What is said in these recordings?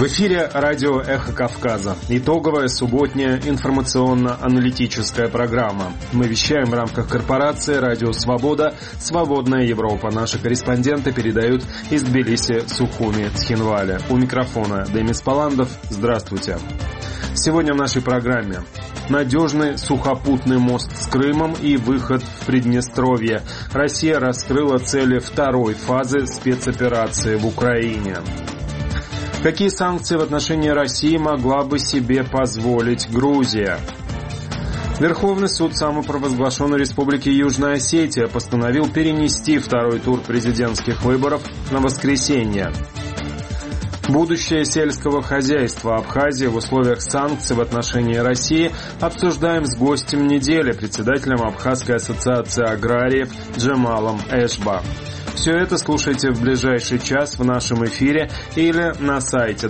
В эфире радио «Эхо Кавказа». Итоговая субботняя информационно-аналитическая программа. Мы вещаем в рамках корпорации «Радио Свобода», «Свободная Европа». Наши корреспонденты передают из Тбилиси, Сухуми, Цхинваля. У микрофона Демис Паландов. Здравствуйте. Сегодня в нашей программе надежный сухопутный мост с Крымом и выход в Приднестровье. Россия раскрыла цели второй фазы спецоперации в Украине. Какие санкции в отношении России могла бы себе позволить Грузия? Верховный суд самопровозглашенной Республики Южная Осетия постановил перенести второй тур президентских выборов на воскресенье. Будущее сельского хозяйства Абхазии в условиях санкций в отношении России обсуждаем с гостем недели, председателем Абхазской ассоциации аграриев Джемалом Эшба. Все это слушайте в ближайший час в нашем эфире или на сайте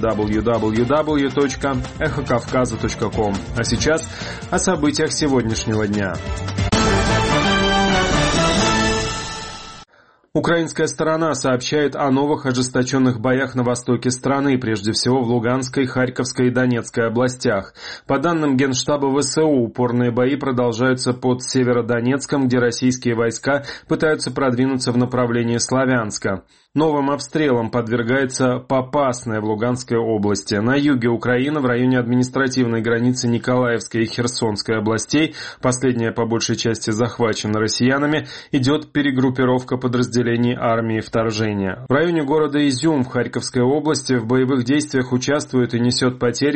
www.эхокавказа.ком. А сейчас о событиях сегодняшнего дня. Украинская сторона сообщает о новых ожесточенных боях на востоке страны, прежде всего в Луганской, Харьковской и Донецкой областях. По данным Генштаба ВСУ, упорные бои продолжаются под Северодонецком, где российские войска пытаются продвинуться в направлении Славянска. Новым обстрелам подвергается Попасная в Луганской области. На юге Украины, в районе административной границы Николаевской и Херсонской областей, последняя по большей части захвачена россиянами, идет перегруппировка подразделений армии вторжения. В районе города Изюм в Харьковской области в боевых действиях участвует и несет потери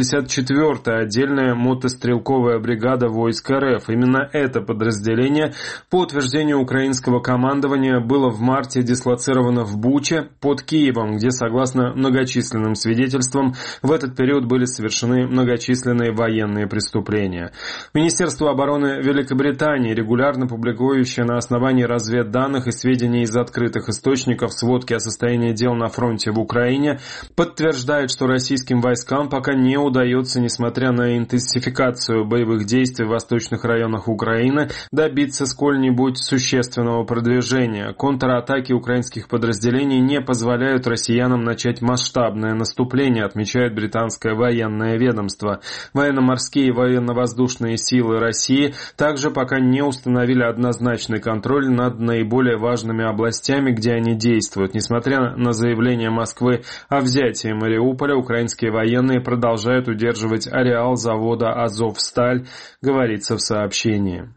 64-я отдельная мотострелковая бригада войск РФ. Именно это подразделение, по утверждению украинского командования, было в марте дислоцировано в Буче под Киевом, где, согласно многочисленным свидетельствам, в этот период были совершены многочисленные военные преступления. Министерство обороны Великобритании, регулярно публикующее на основании разведданных и сведений из открытых источников сводки о состоянии дел на фронте в Украине, подтверждает, что российским войскам пока не удается, несмотря на интенсификацию боевых действий в восточных районах Украины, добиться сколь-нибудь существенного продвижения. Контратаки украинских подразделений не позволяют россиянам начать масштабное наступление, отмечает британское военное ведомство. Военно-морские и военно-воздушные силы России также пока не установили однозначный контроль над наиболее важными областями, где они действуют. Несмотря на заявление Москвы о взятии Мариуполя, украинские военные продолжают удерживать ареал завода «Азовсталь», говорится в сообщении.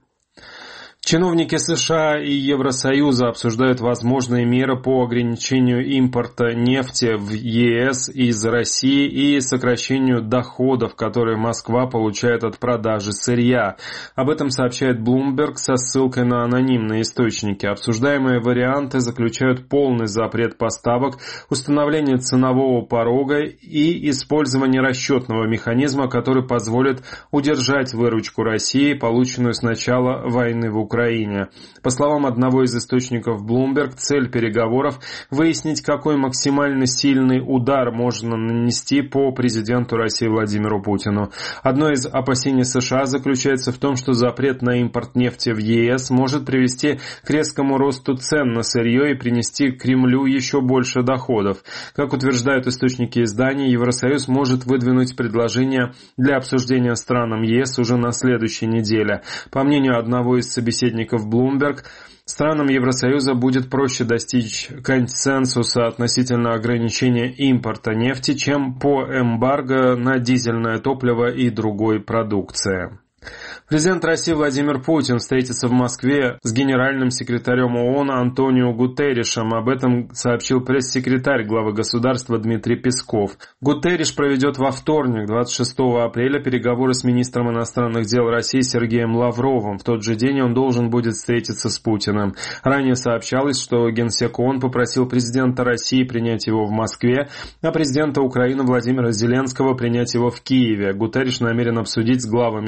Чиновники США и Евросоюза обсуждают возможные меры по ограничению импорта нефти в ЕС из России и сокращению доходов, которые Москва получает от продажи сырья. Об этом сообщает Bloomberg со ссылкой на анонимные источники. Обсуждаемые варианты заключают полный запрет поставок, установление ценового порога и использование расчетного механизма, который позволит удержать выручку России, полученную с начала войны в Украине. По словам одного из источников Bloomberg, цель переговоров – выяснить, какой максимально сильный удар можно нанести по президенту России Владимиру Путину. Одно из опасений США заключается в том, что запрет на импорт нефти в ЕС может привести к резкому росту цен на сырье и принести Кремлю еще больше доходов. Как утверждают источники издания, Евросоюз может выдвинуть предложение для обсуждения странам ЕС уже на следующей неделе. По мнению одного из собеседников Bloomberg, странам Евросоюза будет проще достичь консенсуса относительно ограничения импорта нефти, чем по эмбарго на дизельное топливо и другой продукции. Президент России Владимир Путин встретится в Москве с генеральным секретарем ООН Антонио Гутерришем. Об этом сообщил пресс-секретарь главы государства Дмитрий Песков. Гутерриш проведет во вторник, 26 апреля, переговоры с министром иностранных дел России Сергеем Лавровым. В тот же день он должен будет встретиться с Путиным. Ранее сообщалось, что генсек ООН попросил президента России принять его в Москве, а президента Украины Владимира Зеленского принять его в Киеве. Гутерриш намерен обсудить с главами двух стран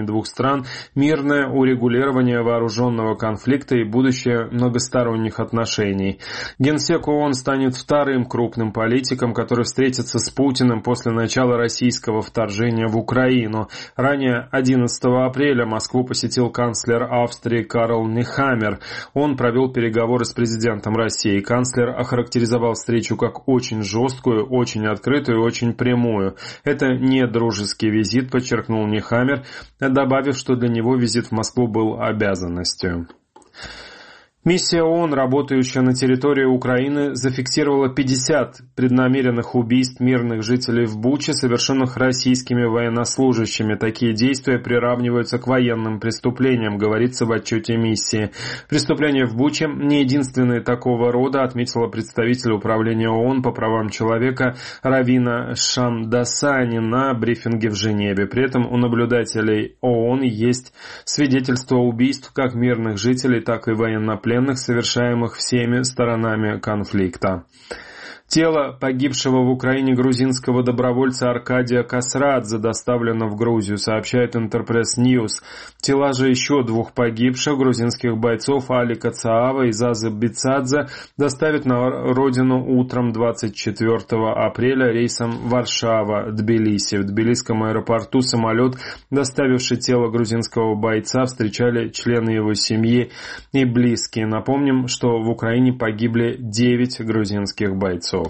стран, мирное урегулирование вооруженного конфликта и будущее многосторонних отношений. Генсек ООН станет вторым крупным политиком, который встретится с Путиным после начала российского вторжения в Украину. Ранее 11 апреля Москву посетил канцлер Австрии Карл Нехаммер. Он провел переговоры с президентом России. Канцлер охарактеризовал встречу как очень жесткую, очень открытую и очень прямую. Это не дружеский визит, подчеркнул Нехаммер, добавив, что для него визит в Москву был обязанностью. Миссия ООН, работающая на территории Украины, зафиксировала 50 преднамеренных убийств мирных жителей в Буче, совершенных российскими военнослужащими. Такие действия приравниваются к военным преступлениям, говорится в отчете миссии. Преступления в Буче не единственные такого рода, отметила представитель управления ООН по правам человека Равина Шамдасани на брифинге в Женеве. При этом у наблюдателей ООН есть свидетельства убийств как мирных жителей, так и военнопленных, совершаемых всеми сторонами конфликта. Тело погибшего в Украине грузинского добровольца Аркадия Касрадзе доставлено в Грузию, сообщает Интерпресс Ньюс. Тела же еще двух погибших грузинских бойцов Алика Цаава и Зазы Бицадзе доставят на родину утром 24 апреля рейсом Варшава-Тбилиси. В тбилисском аэропорту самолет, доставивший тело грузинского бойца, встречали члены его семьи и близкие. Напомним, что в Украине погибли 9 грузинских бойцов.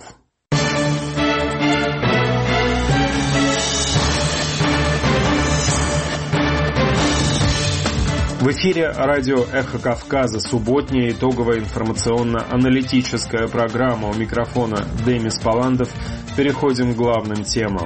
В эфире радио «Эхо Кавказа», субботняя итоговая информационно-аналитическая программа. У микрофона Демис Паландов. Переходим к главным темам.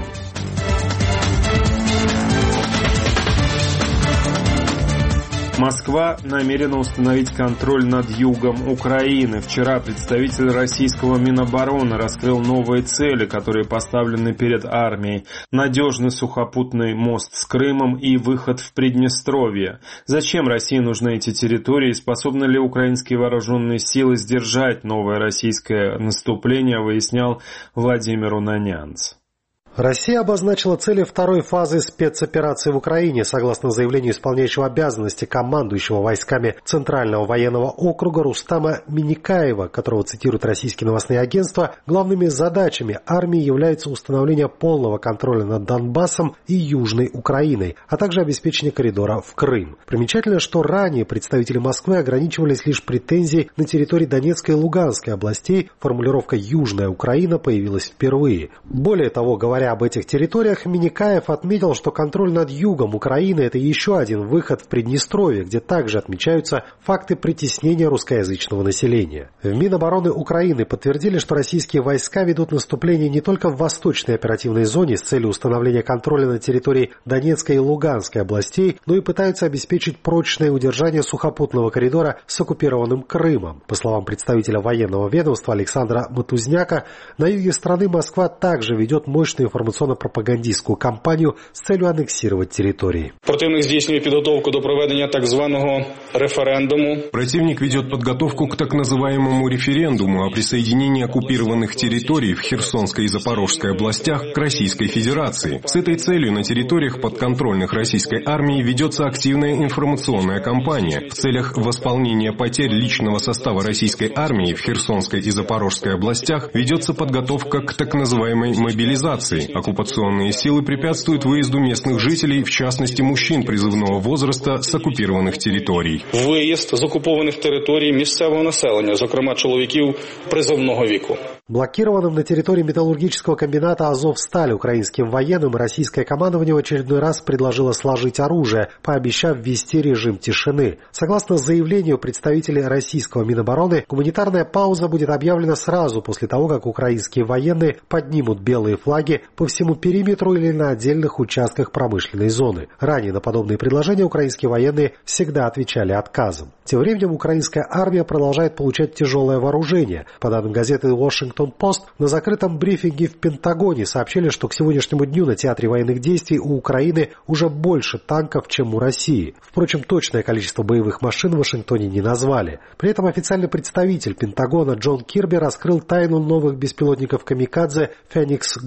Москва намерена установить контроль над югом Украины. Вчера представитель российского Минобороны раскрыл новые цели, которые поставлены перед армией. Надежный сухопутный мост с Крымом и выход в Приднестровье. Зачем России нужны эти территории? Способны ли украинские вооруженные силы сдержать новое российское наступление, выяснял Владимир Унанянц. Россия обозначила цели второй фазы спецоперации в Украине. Согласно заявлению исполняющего обязанности командующего войсками Центрального военного округа Рустама Миникаева, которого цитируют российские новостные агентства, главными задачами армии является установление полного контроля над Донбассом и Южной Украиной, а также обеспечение коридора в Крым. Примечательно, что ранее представители Москвы ограничивались лишь претензией на территории Донецкой и Луганской областей. Формулировка «Южная Украина» появилась впервые. Более того, говоря об этих территориях, Миникаев отметил, что контроль над югом Украины – это еще один выход в Приднестровье, где также отмечаются факты притеснения русскоязычного населения. В Минобороны Украины подтвердили, что российские войска ведут наступление не только в восточной оперативной зоне с целью установления контроля на территории Донецкой и Луганской областей, но и пытаются обеспечить прочное удержание сухопутного коридора с оккупированным Крымом. По словам представителя военного ведомства Александра Матузняка, на юге страны Москва также ведет мощную информационно-пропагандистскую кампанию с целью аннексировать территории. Противник здійснює підготовку до проведення так званого референдуму. Противник ведет подготовку к так называемому референдуму о присоединении оккупированных территорий в Херсонской и Запорожской областях к Российской Федерации. С этой целью на территориях подконтрольных российской армии ведется активная информационная кампания. В целях восполнения потерь личного состава российской армии в Херсонской и Запорожской областях ведется подготовка к так называемой мобилизации. Оккупационные силы препятствуют выезду местных жителей, в частности мужчин призывного возраста с оккупированных территорий. Виїзд з окупованих територій місцевого населення, зокрема чоловіків призовного віку. Блокированным на территории металлургического комбината «Азовсталь» украинским военным российское командование в очередной раз предложило сложить оружие, пообещав ввести режим тишины. Согласно заявлению представителей российского Минобороны, гуманитарная пауза будет объявлена сразу после того, как украинские военные поднимут белые флаги по всему периметру или на отдельных участках промышленной зоны. Ранее на подобные предложения украинские военные всегда отвечали отказом. Тем временем украинская армия продолжает получать тяжелое вооружение. По данным газеты «Вашингтон-Пост», на закрытом брифинге в Пентагоне сообщили, что к сегодняшнему дню на театре военных действий у Украины уже больше танков, чем у России. Впрочем, точное количество боевых машин в Вашингтоне не назвали. При этом официальный представитель Пентагона Джон Кирби раскрыл тайну новых беспилотников «Камикадзе» «Феникс Гост»,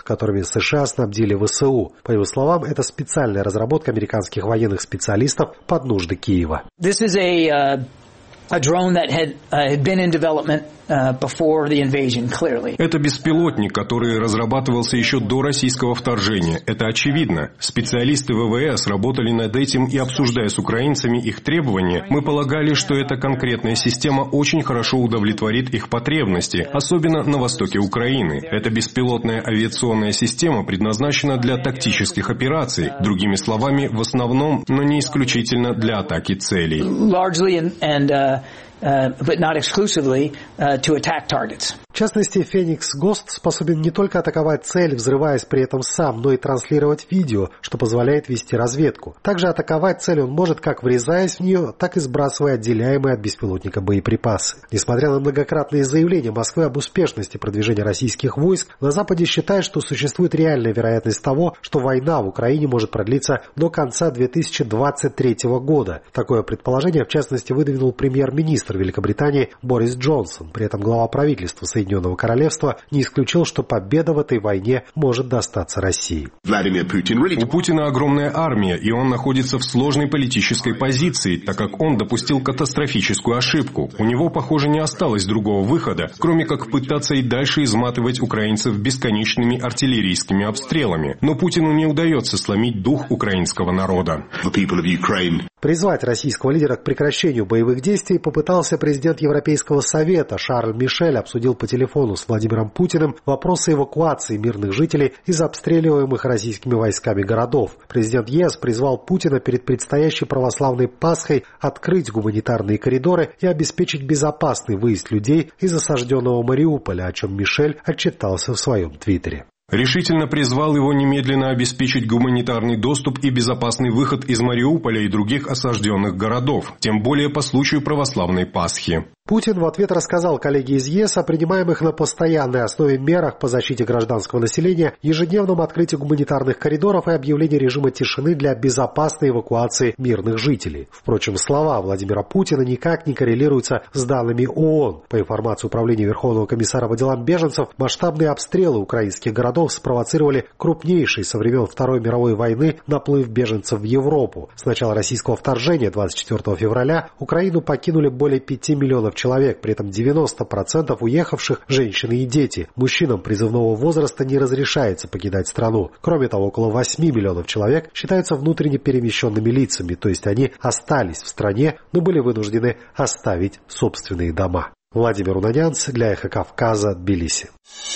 которыми США снабдили ВСУ. По его словам, это специальная разработка американских военных специалистов под нужды Киева. Это беспилотник, который разрабатывался еще до российского вторжения. Это очевидно. Специалисты ВВС работали над этим и, обсуждая с украинцами их требования, мы полагали, что эта конкретная система очень хорошо удовлетворит их потребности, особенно на востоке Украины. Эта беспилотная авиационная система предназначена для тактических операций, другими словами, в основном, но не исключительно для атаки целей. But not exclusively to attack targets. В частности, Феникс Гост способен не только атаковать цель, взрываясь при этом сам, но и транслировать видео, что позволяет вести разведку. Также атаковать цель он может как врезаясь в нее, так и сбрасывая отделяемые от беспилотника боеприпасы. Несмотря на многократные заявления Москвы об успешности продвижения российских войск, на Западе считают, что существует реальная вероятность того, что война в Украине может продлиться до конца 2023 года. Такое предположение, в частности, выдвинул премьер-министр Великобритании Борис Джонсон. При этом глава правительства Соединенного Королевства не исключил, что победа в этой войне может достаться России. У Путина огромная армия, и он находится в сложной политической позиции, так как он допустил катастрофическую ошибку. У него, похоже, не осталось другого выхода, кроме как пытаться и дальше изматывать украинцев бесконечными артиллерийскими обстрелами. Но Путину не удается сломить дух украинского народа. Призвать российского лидера к прекращению боевых действий попытался президент Европейского совета Шарль Мишель, обсудил по телефону с Владимиром Путиным вопросы эвакуации мирных жителей из обстреливаемых российскими войсками городов. Президент ЕС призвал Путина перед предстоящей православной Пасхой открыть гуманитарные коридоры и обеспечить безопасный выезд людей из осажденного Мариуполя, о чем Мишель отчитался в своем твиттере. Решительно призвал его немедленно обеспечить гуманитарный доступ и безопасный выход из Мариуполя и других осажденных городов, тем более по случаю православной Пасхи. Путин в ответ рассказал коллеге из ЕС о принимаемых на постоянной основе мерах по защите гражданского населения, ежедневном открытии гуманитарных коридоров и объявлении режима тишины для безопасной эвакуации мирных жителей. Впрочем, слова Владимира Путина никак не коррелируются с данными ООН. По информации Управления Верховного комиссара по делам беженцев, масштабные обстрелы украинских городов спровоцировали крупнейший со времен Второй мировой войны наплыв беженцев в Европу. С начала российского вторжения 24 февраля Украину покинули более 5 миллионов человек, при этом 90% уехавших – женщины и дети. Мужчинам призывного возраста не разрешается покидать страну. Кроме того, около 8 миллионов человек считаются внутренне перемещенными лицами, то есть они остались в стране, но были вынуждены оставить собственные дома. Владимир Унанянц для Эхо Кавказа, Тбилиси.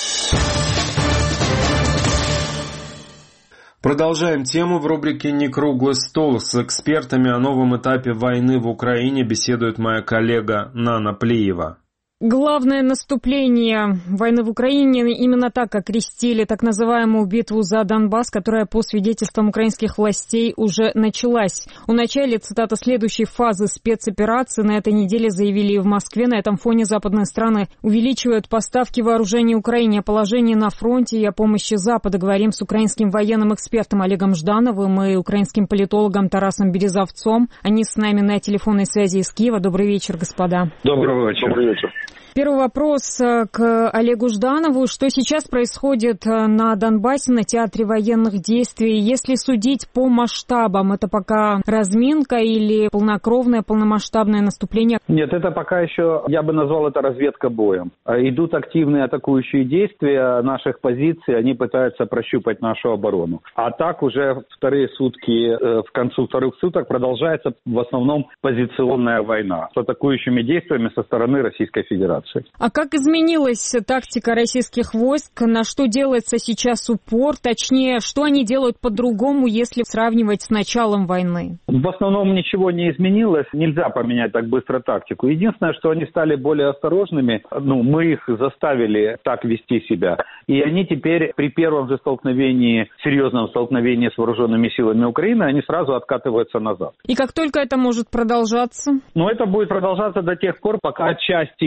Продолжаем тему в рубрике «Некруглый стол». С экспертами о новом этапе войны в Украине беседует моя коллега Нана Плиева. Главное наступление войны в Украине именно так окрестили так называемую битву за Донбасс, которая по свидетельствам украинских властей уже началась. О начале, цитата, следующей фазы спецоперации на этой неделе заявили и в Москве. На этом фоне западные страны увеличивают поставки вооружений Украине. О положении на фронте и о помощи Запада говорим с украинским военным экспертом Олегом Ждановым и украинским политологом Тарасом Березовцом. Они с нами на телефонной связи из Киева. Добрый вечер, господа. Добрый вечер. Первый вопрос к Олегу Жданову. Что сейчас происходит на Донбассе, на театре военных действий? Если судить по масштабам, это пока разминка или полнокровное, полномасштабное наступление? Нет, это пока еще, я бы назвал это разведка боем. Идут активные атакующие действия наших позиций, они пытаются прощупать нашу оборону. А так уже вторые сутки, в концу вторых суток продолжается в основном позиционная война с атакующими действиями со стороны Российской Федерации. А как изменилась тактика российских войск? На что делается сейчас упор? Точнее, что они делают по-другому, если сравнивать с началом войны? В основном ничего не изменилось. Нельзя поменять так быстро тактику. Единственное, что они стали более осторожными. Мы их заставили так вести себя. И они теперь при первом же столкновении, серьезном столкновении с вооруженными силами Украины, они сразу откатываются назад. И как только это может продолжаться? Это будет продолжаться до тех пор, пока части и подразделения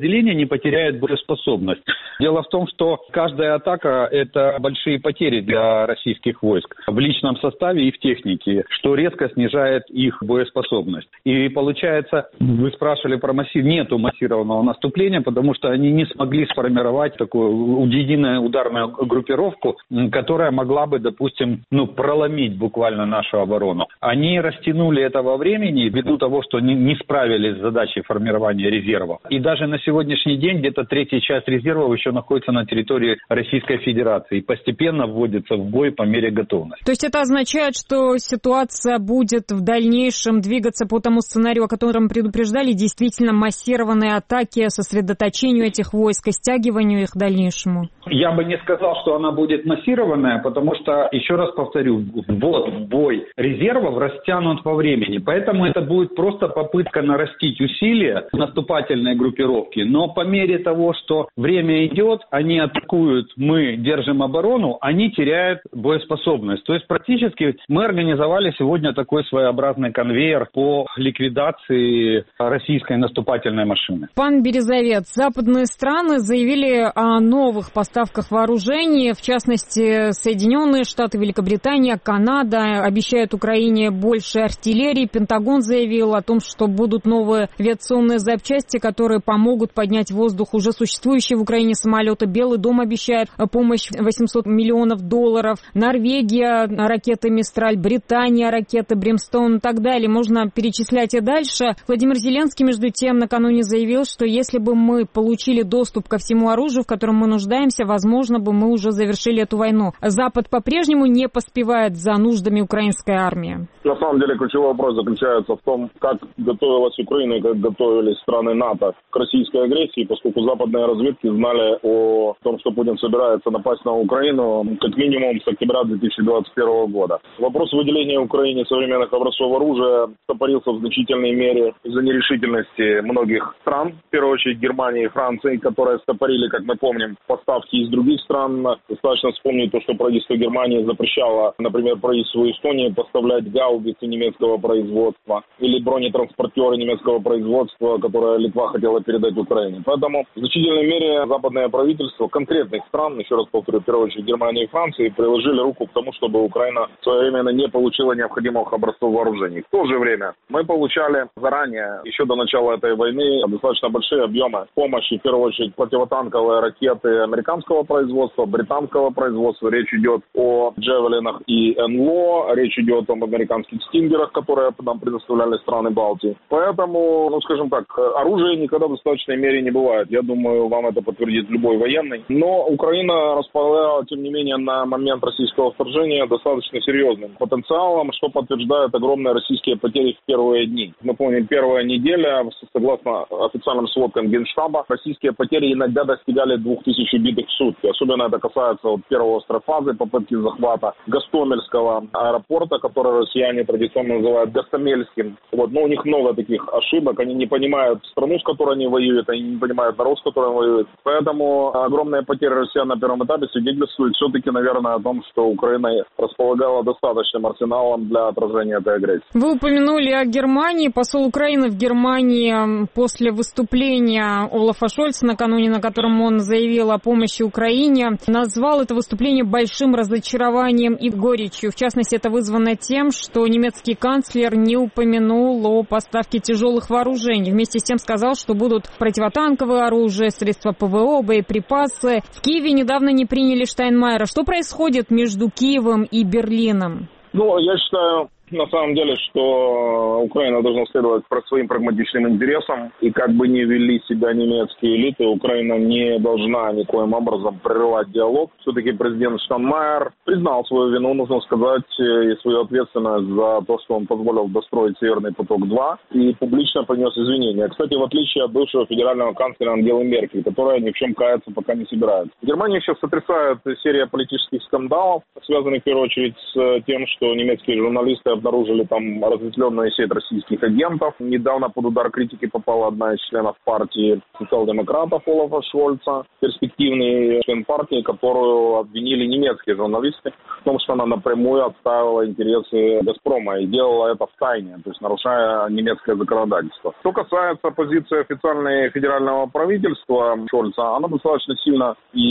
подразделение не потеряет боеспособность. Дело в том, что каждая атака – это большие потери для российских войск в личном составе и в технике, что резко снижает их боеспособность. И получается, вы спрашивали про нету массированного наступления, потому что они не смогли сформировать такую единую ударную группировку, которая могла бы, допустим, проломить буквально нашу оборону. Они растянули это во времени ввиду того, что не справились с задачей формирования резервов. И даже на сегодняшний день где-то третья часть резервов еще находится на территории Российской Федерации и постепенно вводится в бой по мере готовности. То есть это означает, что ситуация будет в дальнейшем двигаться по тому сценарию, о котором предупреждали, действительно массированные атаки, сосредоточению этих войск и стягиванию их дальнейшему? Я бы не сказал, что она будет массированная, потому что, еще раз повторю, ввод в бой резервов растянут во времени. Поэтому это будет просто попытка нарастить усилия наступательной группировки. Но по мере того, что время идет, они атакуют, мы держим оборону, они теряют боеспособность. То есть практически мы организовали сегодня такой своеобразный конвейер по ликвидации российской наступательной машины. Пан Березовец, западные страны заявили о новых поставках вооружений, в частности, Соединенные Штаты, Великобритания, Канада обещают Украине больше артиллерии. Пентагон заявил о том, что будут новые авиационные запчасти, которые помогут поднять в воздух уже существующие в Украине самолеты. Белый дом обещает помощь $800 миллионов. Норвегия ракеты «Мистраль», Британия ракеты «Бримстоун» и так далее. Можно перечислять и дальше. Владимир Зеленский, между тем, накануне заявил, что если бы мы получили доступ ко всему оружию, в котором мы нуждаемся, возможно бы мы уже завершили эту войну. Запад по-прежнему не поспевает за нуждами украинской армии. На самом деле ключевой вопрос заключается в том, как готовилась Украина и как готовились страны НАТО к российской агрессии, поскольку западные разведки знали о том, что Путин собирается напасть на Украину как минимум с октября 2021 года. Вопрос выделения Украине современных образцов оружия стопорился в значительной мере из-за нерешительности многих стран, в первую очередь Германии и Франции, которые стопорили, как мы помним, поставки из других стран. Достаточно вспомнить то, что правительство Германии запрещало, например, правительству Эстонии поставлять гаубицы немецкого производства или бронетранспортеры немецкого производства, которые Литва хотела передать Украине. Поэтому в значительной мере западное правительство конкретных стран, еще раз повторю, в первую очередь Германии и Франции, приложили руку к тому, чтобы Украина своевременно не получила необходимых образцов вооружений. В то же время мы получали заранее, еще до начала этой войны, достаточно большие объемы помощи, в первую очередь противотанковые ракеты американского производства, британского производства. Речь идет о Джевелинах и НЛО, речь идет об американских стингерах, которые нам предоставляли страны Балтии. Поэтому, скажем так, оружия никогда в достаточной мере не бывает. Я думаю, вам это подтвердит любой военный. Но Украина располагала, тем не менее, на момент российского вторжения достаточно серьезным потенциалом, что подтверждает огромные российские потери в первые дни. Мы помним, первая неделя, согласно официальным сводкам Генштаба, российские потери иногда достигали 2000 убитых в сутки. Особенно это касается первой острой фазы попытки захвата Гостомельского аэропорта, который россияне традиционно называют Гостомельским. Но у них много таких ошибок. Они не понимают страну, с которой они воюют, они не понимают народ, с которым воюют. Поэтому огромные потери россиян на первом этапе свидетельствуют все-таки, наверное, о том, что Украина располагала достаточным арсеналом для отражения этой агрессии. Вы упомянули о Германии. Посол Украины в Германии после выступления Олафа Шольца накануне, на котором он заявил о помощи Украине, назвал это выступление большим разочарованием и горечью. В частности, это вызвано тем, что немецкий канцлер не упомянул о поставке тяжелых вооружений. Вместе с тем сказал, что будут противотанковое оружие, средства ПВО, боеприпасы. В Киеве недавно не приняли Штайнмайера. Что происходит между Киевом и Берлином? Я считаю, на самом деле, что Украина должна следовать своим прагматичным интересам, и как бы ни вели себя немецкие элиты, Украина не должна никоим образом прерывать диалог. Все-таки президент Штайнмайер признал свою вину, нужно сказать, и свою ответственность за то, что он позволил достроить Северный поток-2, и публично принес извинения. Кстати, в отличие от бывшего федерального канцлера Ангелы Меркель, которая ни в чем каяться пока не собирается. В Германии сейчас сотрясает серия политических скандалов, связанных в первую очередь с тем, что немецкие журналисты обнаружили там разветвленную сеть российских агентов. Недавно под удар критики попала одна из членов партии социал-демократов Олафа Шольца, перспективный член партии, которую обвинили немецкие журналисты в том, что она напрямую отстаивала интересы «Газпрома» и делала это в тайне, то есть нарушая немецкое законодательство. Что касается позиции официальной федерального правительства Шольца, она достаточно сильно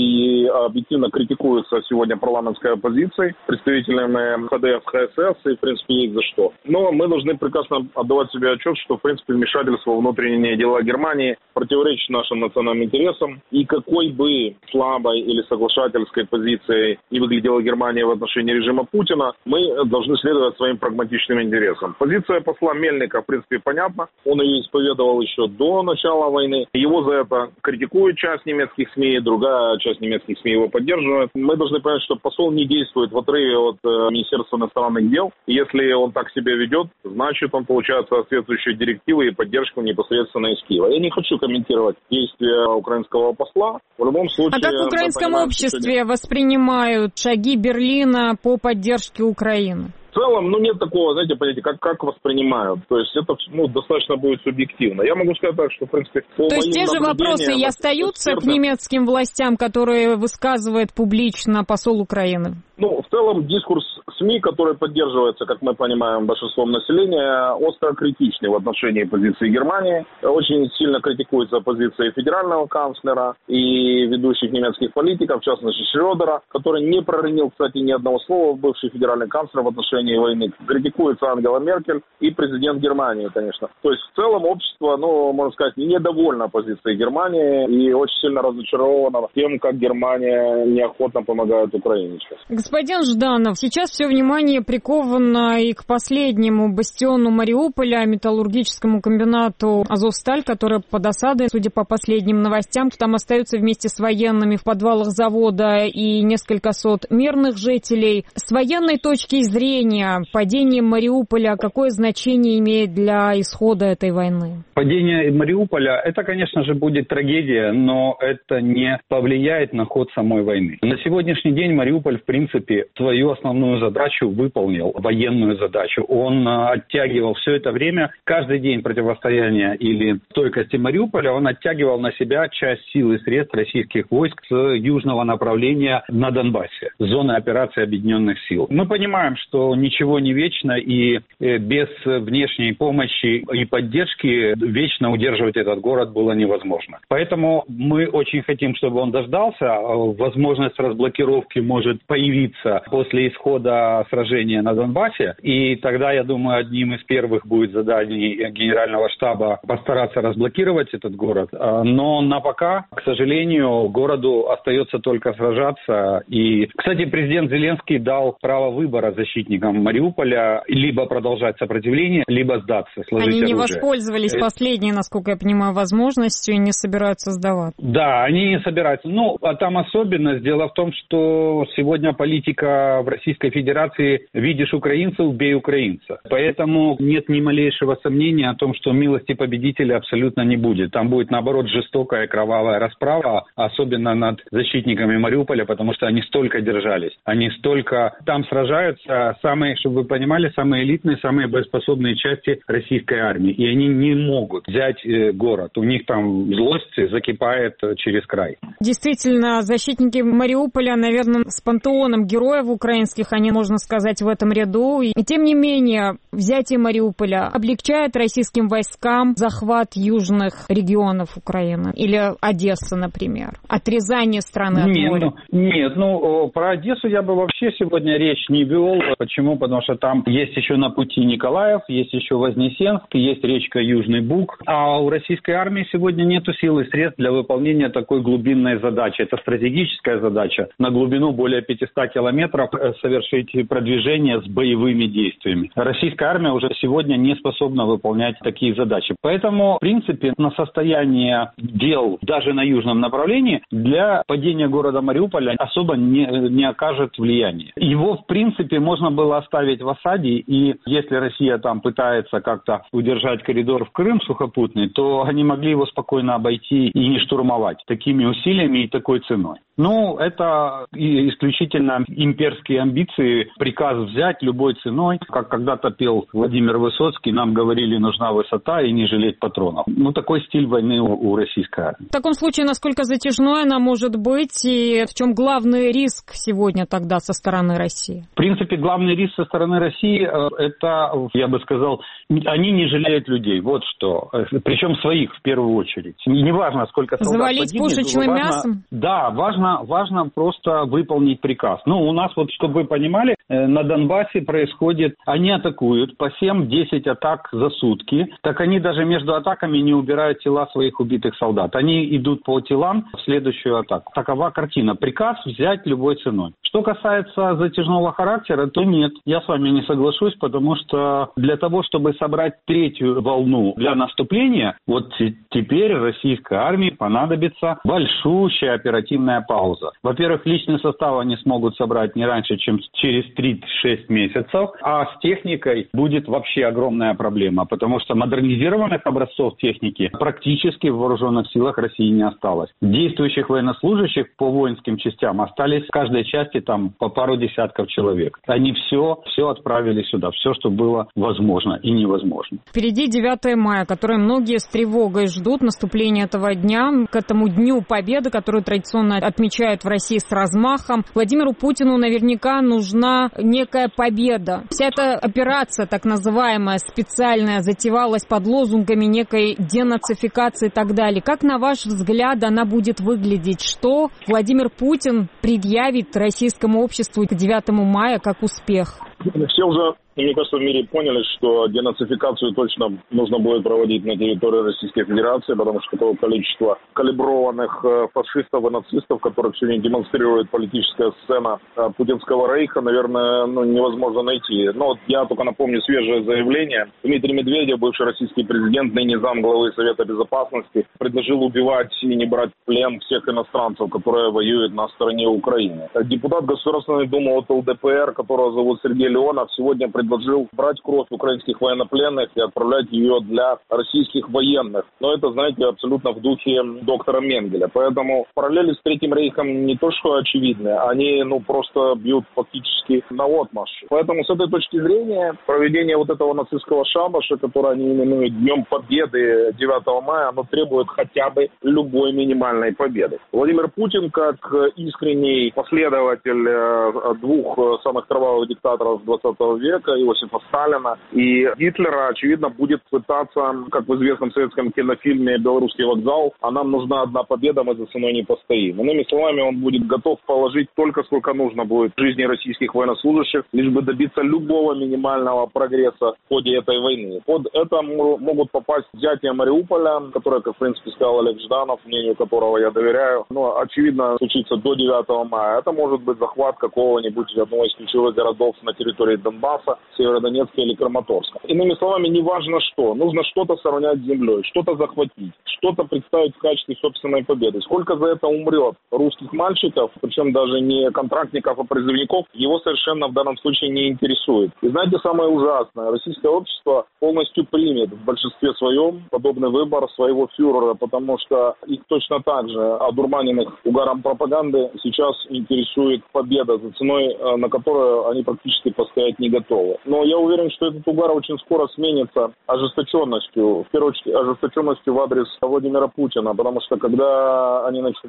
и объективно критикуется сегодня парламентской оппозицией, представителями ХДС, ХСС, и, в принципе, есть за что. Но мы должны прекрасно отдавать себе отчет, что, в принципе, вмешательство в внутренние дела Германии противоречит нашим национальным интересам, и какой бы слабой или соглашательской позицией не выглядела Германия в отношении режима Путина, мы должны следовать своим прагматичным интересам. Позиция посла Мельника, в принципе, понятна. Он ее исповедовал еще до начала войны. Его за это критикует часть немецких СМИ, другая часть немецких СМИ его поддерживает. Мы должны понять, что посол не действует в отрыве от Министерства иностранных дел. Если он так себя ведет, значит, он получает соответствующие директивы и поддержку непосредственно из Киева. Я не хочу комментировать действия украинского посла. В любом случае... А как в украинском обществе воспринимают шаги Берлина по поддержке Украины? В целом, нет такого, знаете, понятия, как воспринимают. То есть это достаточно будет субъективно. Я могу сказать так, что, в принципе, То есть те же вопросы и остаются к немецким властям, которые высказывает публично посол Украины? В целом дискурс СМИ, который поддерживается, как мы понимаем, большинством населения, остро критичный в отношении позиции Германии. Очень сильно критикуется позиция федерального канцлера и ведущих немецких политиков, в частности Шрёдера, который не проронил, кстати, ни одного слова, бывший федеральный канцлер, в отношении войны. Критикуется Ангела Меркель и президент Германии, конечно. То есть в целом общество, можно сказать, недовольно позицией Германии и очень сильно разочаровано тем, как Германия неохотно помогает Украине сейчас. Господин Жданов, сейчас все внимание приковано и к последнему бастиону Мариуполя, металлургическому комбинату «Азовсталь», который под осадой, судя по последним новостям, там остаются вместе с военными в подвалах завода и несколько сот мирных жителей. С военной точки зрения падение Мариуполя какое значение имеет для исхода этой войны? Падение Мариуполя, это, конечно же, будет трагедия, но это не повлияет на ход самой войны. На сегодняшний день Мариуполь, в принципе, свою основную задачу выполнил, военную задачу. Он оттягивал все это время, каждый день противостояния или стойкости Мариуполя, он оттягивал на себя часть сил и средств российских войск с южного направления на Донбассе, зоны операции Объединенных сил. Мы понимаем, что ничего не вечно, и без внешней помощи и поддержки вечно удерживать этот город было невозможно. Поэтому мы очень хотим, чтобы он дождался. Возможность разблокировки может появиться после исхода сражения на Донбассе. И тогда, я думаю, одним из первых будет заданий Генерального штаба постараться разблокировать этот город. Но на пока, к сожалению, городу остается только сражаться. И, кстати, президент Зеленский дал право выбора защитникам Мариуполя либо продолжать сопротивление, либо сдаться, сложить оружие. Они не воспользовались последней, насколько я понимаю, возможностью и не собираются сдаваться. Да, они не собираются. А там особенность. Дело в том, что сегодня политика в Российской Федерации «видишь украинцев, бей украинца». Поэтому нет ни малейшего сомнения о том, что милости победителя абсолютно не будет. Там будет, наоборот, жестокая кровавая расправа, особенно над защитниками Мариуполя, потому что они столько держались. Они столько там сражаются, чтобы вы понимали, самые элитные, самые боеспособные части российской армии. И они не могут взять город. У них там злость закипает через край. Действительно, защитники Мариуполя, наверное, с пантеоном героев украинских, они, можно сказать, в этом ряду. И тем не менее, взятие Мариуполя облегчает российским войскам захват южных регионов Украины? Или Одесса, например? Отрезание страны от моря? Нет, про Одессу я бы вообще сегодня речь не вел. Почему? Потому что там есть еще на пути Николаев, есть еще Вознесенск, есть речка Южный Буг. А у российской армии сегодня нету сил и средств для выполнения такой глубинной задачи. Это стратегическая задача. На глубину более 500 километров совершить продвижение с боевыми действиями. Российская армия уже сегодня не способна выполнять такие задачи. Поэтому, в принципе, на состояние дел даже на южном направлении для падения города Мариуполя особо не окажет влияния. Его, в принципе, можно было оставить в осаде, и если Россия там пытается как-то удержать коридор в Крым сухопутный, то они могли его спокойно обойти и не штурмовать такими усилиями и такой ценой. Это исключительно за имперские амбиции приказ взять любой ценой. Как когда-то пел Владимир Высоцкий, нам говорили, нужна высота и не жалеть патронов. Такой стиль войны у российской армии. В таком случае, насколько затяжной она может быть и в чем главный риск сегодня тогда со стороны России? В принципе, главный риск со стороны России, это, я бы сказал, они не жалеют людей. Вот что. Причем своих в первую очередь. Неважно, сколько солдат завалить погибнет, пушечным мясом? Да, важно просто выполнить приказ. У нас, чтобы вы понимали, на Донбассе происходит, они атакуют по 7-10 атак за сутки. Так они даже между атаками не убирают тела своих убитых солдат. Они идут по телам в следующую атаку. Такова картина. Приказ взять любой ценой. Что касается затяжного характера, то нет, я с вами не соглашусь, потому что для того, чтобы собрать третью волну для наступления, вот теперь российской армии понадобится большущая оперативная пауза. Во-первых, личный состав они смогут собрать не раньше, чем через 3-6 месяцев, а с техникой будет вообще огромная проблема, потому что модернизированных образцов техники практически в вооруженных силах России не осталось. Действующих военнослужащих по воинским частям остались в каждой части там по пару десятков человек. Они все отправили сюда, все, что было возможно и невозможно. Впереди 9 мая, которое многие с тревогой ждут, наступления этого дня, к этому Дню Победы, который традиционно отмечают в России с размахом. Владимиру Путину наверняка нужна некая победа. Вся эта операция, так называемая, специальная, затевалась под лозунгами некой денацификации и так далее. Как, на ваш взгляд, она будет выглядеть? Что Владимир Путин предъявит российскому обществу к 9 мая как успех? Все уже, мне кажется, в мире поняли, что денацификацию точно нужно будет проводить на территории Российской Федерации, потому что такое количество калиброванных фашистов и нацистов, которых сегодня демонстрирует политическая сцена путинского рейха, наверное, невозможно найти. Но я только напомню свежее заявление. Дмитрий Медведев, бывший российский президент, ныне замглавы Совета Безопасности, предложил убивать и не брать в плен всех иностранцев, которые воюют на стороне Украины. Депутат Государственной Думы от ЛДПР, которого зовут Сергей Леонов, сегодня предложил брать кровь украинских военнопленных и отправлять ее для российских военных. Но это, знаете, абсолютно в духе доктора Менгеля. Поэтому параллели с Третьим рейхом не то что очевидны, они просто бьют фактически наотмашь. Поэтому с этой точки зрения проведение вот этого нацистского шабаша, который они именуют Днем Победы 9 мая, оно требует хотя бы любой минимальной победы. Владимир Путин, как искренний последователь двух самых кровавых диктаторов 20 века, Иосифа Сталина и Гитлера, очевидно, будет пытаться, как в известном советском кинофильме «Белорусский вокзал», а нам нужна одна победа, мы за ценой не постоим. Иными словами, он будет готов положить только сколько нужно будет в жизни российских военнослужащих, лишь бы добиться любого минимального прогресса в ходе этой войны. Под это могут попасть взятие Мариуполя, которое, как в принципе сказал Олег Жданов, мнению которого я доверяю, но очевидно случится до 9 мая. Это может быть захват какого-нибудь одного из ключевых городов на территории Донбасса, Северодонецка или Краматорска. Иными словами, неважно что, нужно что-то сравнять с землей, что-то захватить, что-то представить в качестве собственной победы. Сколько за это умрет русских мальчиков, причем даже не контрактников, а призывников, его совершенно в данном случае не интересует. И знаете, самое ужасное, российское общество полностью примет в большинстве своем подобный выбор своего фюрера, потому что их точно так же, одурманенных угаром пропаганды, сейчас интересует победа, за ценой на которую они практически постоять не готовы. Но я уверен, что этот угар очень скоро сменится ожесточенностью, в первую очередь ожесточенностью в адрес Владимира Путина, потому что когда они начнут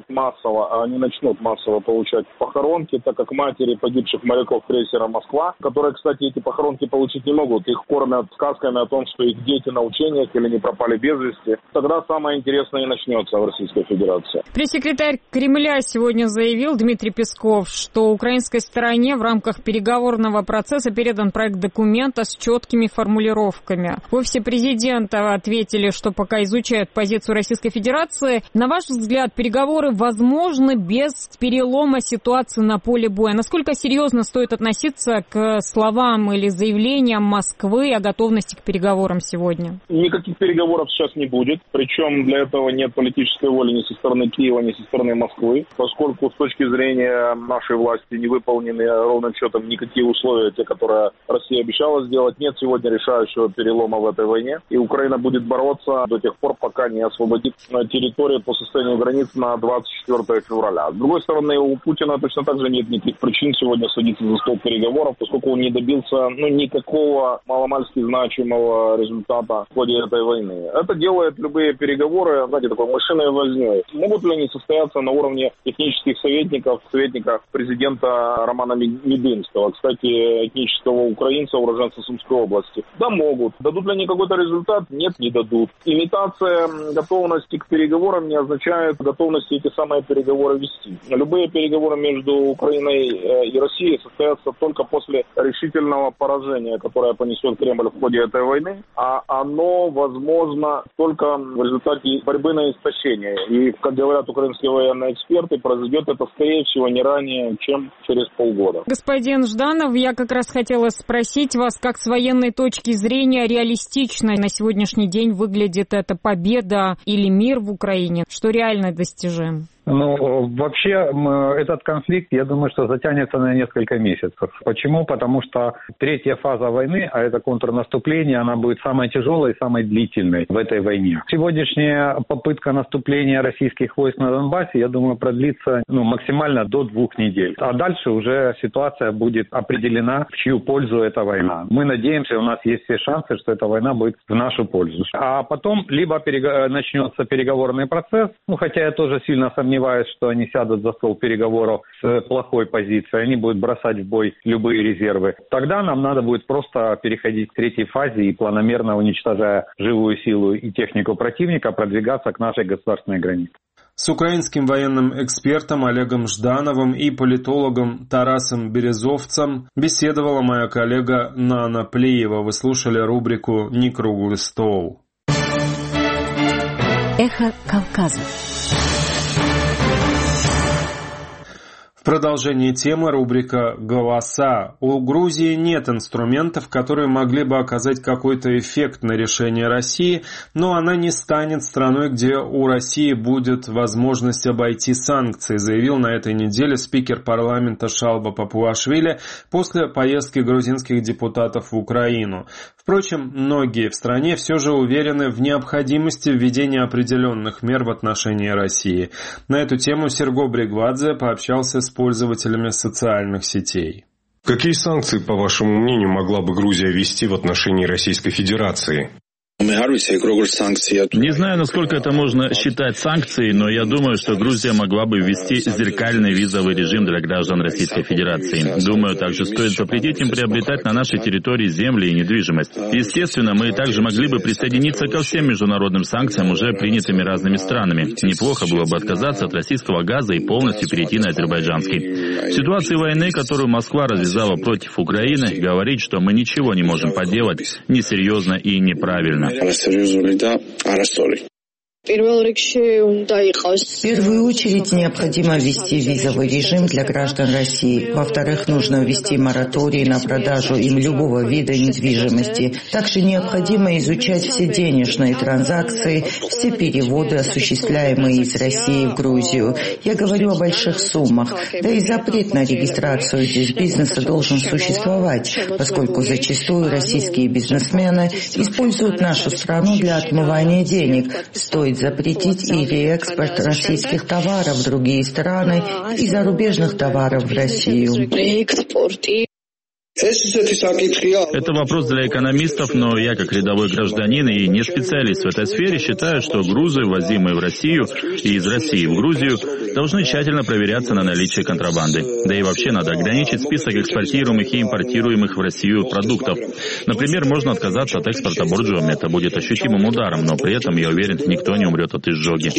массово получать похоронки, так как матери погибших моряков крейсера «Москва», которые, кстати, эти похоронки получить не могут, их кормят сказками о том, что их дети на учениях или не пропали без вести, тогда самое интересное и начнется в Российской Федерации. Пресс-секретарь Кремля сегодня заявил, Дмитрий Песков, что украинской стороне в рамках переговорного процесса передан проект документа с четкими формулировками. В офисе президента ответили, что пока изучают позицию Российской Федерации. На ваш взгляд, переговоры возможны без перелома ситуации на поле боя? Насколько серьезно стоит относиться к словам или заявлениям Москвы о готовности к переговорам сегодня? Никаких переговоров сейчас не будет. Причем для этого нет политической воли ни со стороны Киева, ни со стороны Москвы. Поскольку с точки зрения нашей власти не выполнены ровным счетом никакие условия, те, которые Россия обещала сделать. Нет сегодня решающего перелома в этой войне. И Украина будет бороться до тех пор, пока не освободит территорию по состоянию границ на 24 февраля. С другой стороны, у Путина точно так же нет никаких причин сегодня садиться за стол переговоров, поскольку он не добился никакого маломальски значимого результата в ходе этой войны. Это делает любые переговоры, знаете, такой мышиной вознёй. Могут ли они состояться на уровне технических советников президента Романа Мединского, кстати, этнического украинца, уроженца Сумской области? Да, могут. Дадут ли они какой-то результат? Нет, не дадут. Имитация готовности к переговорам не означает готовности эти самые переговоры вести. Любые переговоры между Украиной и Россией состоятся только после решительного поражения, которое понесет Кремль в ходе этой войны, а оно возможно только в результате борьбы на истощение. И, как говорят украинские военные эксперты, произойдет это, скорее всего, не ранее, чем через полгода. Господин Жданов, я как раз хотела спросить вас, как с военной точки зрения реалистично на сегодняшний день выглядит эта победа или мир в Украине? Что реально достижимо? Вообще, этот конфликт, я думаю, что затянется на несколько месяцев. Почему? Потому что третья фаза войны, а это контрнаступление, она будет самой тяжелой и самой длительной в этой войне. Сегодняшняя попытка наступления российских войск на Донбассе, я думаю, продлится максимально до 2 недель. А дальше уже ситуация будет определена, в чью пользу эта война. Мы надеемся, у нас есть все шансы, что эта война будет в нашу пользу. А потом либо начнется переговорный процесс, хотя я тоже сильно сомневаюсь, что они сядут за стол переговоров с плохой позицией, они будут бросать в бой любые резервы. Тогда нам надо будет просто переходить к третьей фазе и планомерно, уничтожая живую силу и технику противника, продвигаться к нашей государственной границе. С украинским военным экспертом Олегом Ждановым и политологом Тарасом Березовцем беседовала моя коллега Нана Плиева. Вы слушали рубрику «Не круглый стол». Эхо Кавказа. В продолжении темы рубрика «Голоса». У Грузии нет инструментов, которые могли бы оказать какой-то эффект на решение России, но она не станет страной, где у России будет возможность обойти санкции, заявил на этой неделе спикер парламента Шалва Папуашвили после поездки грузинских депутатов в Украину. Впрочем, многие в стране все же уверены в необходимости введения определенных мер в отношении России. На эту тему Серго Бригвадзе пообщался с пользователями социальных сетей. Какие санкции, по вашему мнению, могла бы Грузия ввести в отношении Российской Федерации? Не знаю, насколько это можно считать санкцией, но я думаю, что Грузия могла бы ввести зеркальный визовый режим для граждан Российской Федерации. Думаю, также стоит запретить им приобретать на нашей территории земли и недвижимость. Естественно, мы также могли бы присоединиться ко всем международным санкциям, уже принятыми разными странами. Неплохо было бы отказаться от российского газа и полностью перейти на азербайджанский. В ситуации войны, которую Москва развязала против Украины, говорить, что мы ничего не можем поделать, несерьезно и неправильно. В первую очередь необходимо ввести визовый режим для граждан России. Во-вторых, нужно ввести мораторий на продажу им любого вида недвижимости. Также необходимо изучать все денежные транзакции, все переводы, осуществляемые из России в Грузию. Я говорю о больших суммах. Да и запрет на регистрацию здесь бизнеса должен существовать, поскольку зачастую российские бизнесмены используют нашу страну для отмывания денег. Стоит запретить и реэкспорт российских товаров в другие страны и зарубежных товаров в Россию. Это вопрос для экономистов, но я как рядовой гражданин и не специалист в этой сфере считаю, что грузы, ввозимые в Россию и из России в Грузию, должны тщательно проверяться на наличие контрабанды. Да и вообще надо ограничить список экспортируемых и импортируемых в Россию продуктов. Например, можно отказаться от экспорта боржоми. Это будет ощутимым ударом, но при этом, я уверен, никто не умрет от изжоги.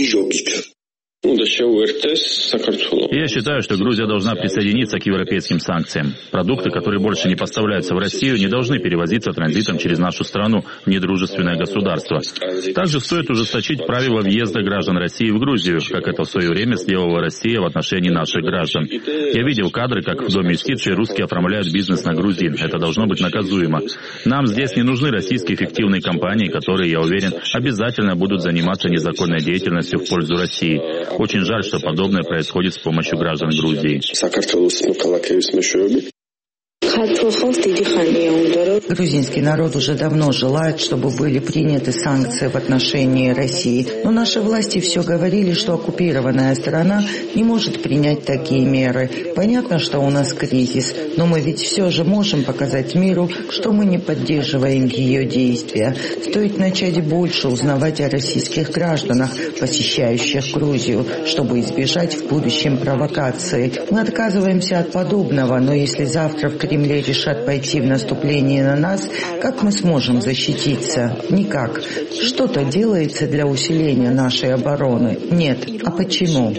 Я считаю, что Грузия должна присоединиться к европейским санкциям. Продукты, которые больше не поставляются в Россию, не должны перевозиться транзитом через нашу страну в недружественное государство. Также стоит ужесточить правила въезда граждан России в Грузию, как это в свое время сделала Россия в отношении наших граждан. Я видел кадры, как в Доме юстиции русские оформляют бизнес на грузин. Это должно быть наказуемо. Нам здесь не нужны российские эффективные компании, которые, я уверен, обязательно будут заниматься незаконной деятельностью в пользу России. Очень жаль, что подобное происходит с помощью граждан Грузии. Грузинский народ уже давно желает, чтобы были приняты санкции в отношении России. Но наши власти все говорили, что оккупированная страна не может принять такие меры. Понятно, что у нас кризис, но мы ведь все же можем показать миру, что мы не поддерживаем ее действия. Стоит начать больше узнавать о российских гражданах, посещающих Грузию, чтобы избежать в будущем провокации. Мы отказываемся от подобного, но если завтра в Кремле решат пойти в наступление на нас, как мы сможем защититься? Никак. Что-то делается для усиления нашей обороны? Нет. А почему?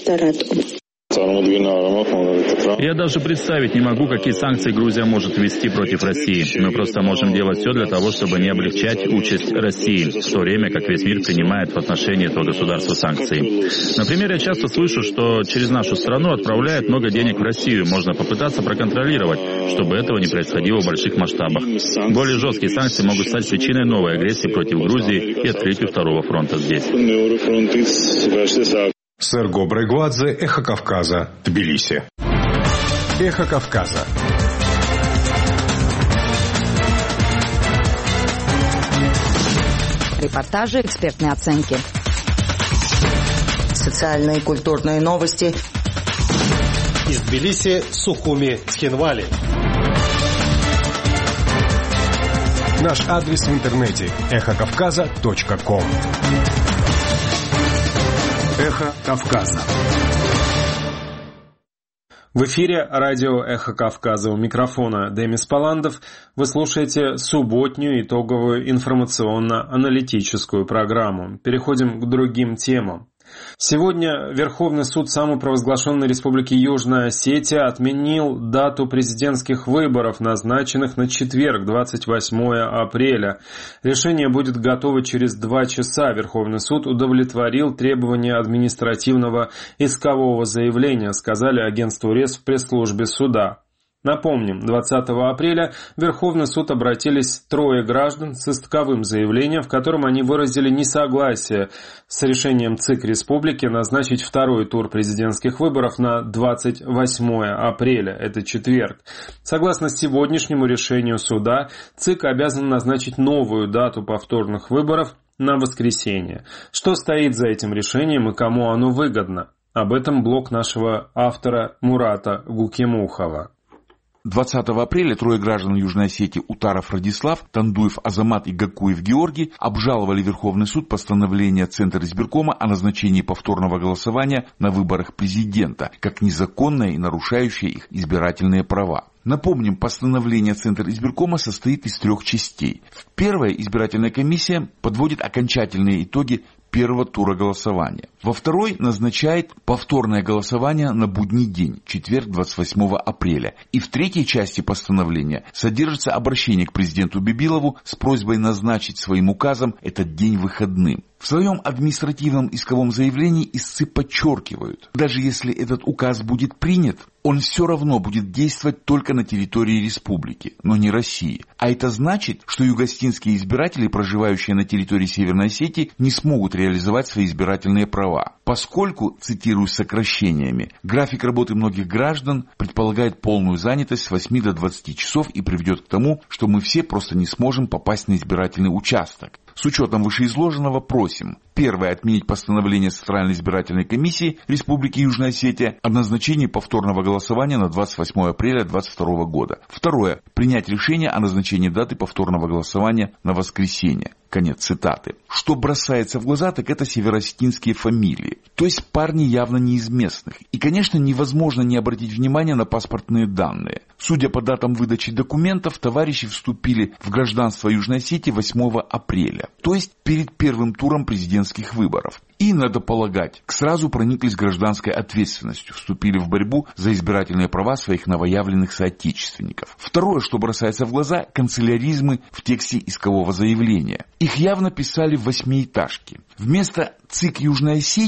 Я даже представить не могу, какие санкции Грузия может ввести против России. Мы просто можем делать все для того, чтобы не облегчать участь России, в то время как весь мир принимает в отношении этого государства санкции. Например, я часто слышу, что через нашу страну отправляют много денег в Россию. Можно попытаться проконтролировать, чтобы этого не происходило в больших масштабах. Более жесткие санкции могут стать причиной новой агрессии против Грузии и открытию второго фронта здесь. Серго Брайгуадзе, Эхо Кавказа, Тбилиси. Эхо Кавказа. Репортажи, экспертные оценки. Социальные и культурные новости. Из Тбилиси, Сухуми, Цхинвали. Наш адрес в интернете эхокавказа.ком. Эхо Кавказа. В эфире радио «Эхо Кавказа». У микрофона Демис Паландов. Вы слушаете субботнюю итоговую информационно-аналитическую программу. Переходим к другим темам. Сегодня Верховный суд самопровозглашенной Республики Южная Осетия отменил дату президентских выборов, назначенных на четверг, 28 апреля. Решение будет готово через 2 часа. Верховный суд удовлетворил требования административного искового заявления, сказали агентству РЕС в пресс-службе суда. Напомним, 20 апреля в Верховный суд обратились 3 граждан с исковым заявлением, в котором они выразили несогласие с решением ЦИК Республики назначить второй тур президентских выборов на 28 апреля, это четверг. Согласно сегодняшнему решению суда, ЦИК обязан назначить новую дату повторных выборов на воскресенье. Что стоит за этим решением и кому оно выгодно? Об этом блог нашего автора Мурата Гукемухова. 20 апреля 3 граждан Южной Осетии Утаров Радислав, Тандуев Азамат и Гакуев Георгий обжаловали Верховный суд постановление Центра избиркома о назначении повторного голосования на выборах президента, как незаконное и нарушающее их избирательные права. Напомним, постановление Центра избиркома состоит из 3 частей. Первая избирательная комиссия подводит окончательные итоги первого тура голосования. Во второй назначает повторное голосование на будний день, четверг 28 апреля. И в третьей части постановления содержится обращение к президенту Бибилову с просьбой назначить своим указом этот день выходным. В своем административном исковом заявлении истцы подчеркивают, даже если этот указ будет принят, он все равно будет действовать только на территории республики, но не России. А это значит, что югостинские избиратели, проживающие на территории Северной Осетии, не смогут реализовать свои избирательные права, поскольку, цитирую с сокращениями, график работы многих граждан предполагает полную занятость с 8 до 20 часов и приведет к тому, что мы все просто не сможем попасть на избирательный участок. С учетом вышеизложенного просим: первое, отменить постановление Центральной избирательной комиссии Республики Южная Осетия о назначении повторного голосования на 28 апреля 2022 года. Второе, принять решение о назначении даты повторного голосования на воскресенье. Конец цитаты. Что бросается в глаза, так это североосетинские фамилии. То есть парни явно не из местных. И, конечно, невозможно не обратить внимание на паспортные данные. Судя по датам выдачи документов, товарищи вступили в гражданство Южной Осетии 8 апреля. То есть перед первым туром президентских выборов. И, надо полагать, сразу прониклись гражданской ответственностью, вступили в борьбу за избирательные права своих новоявленных соотечественников. Второе, что бросается в глаза, канцеляризмы в тексте искового заявления. Их явно писали в 8-этажке. Вместо ЦИК Южной Осетии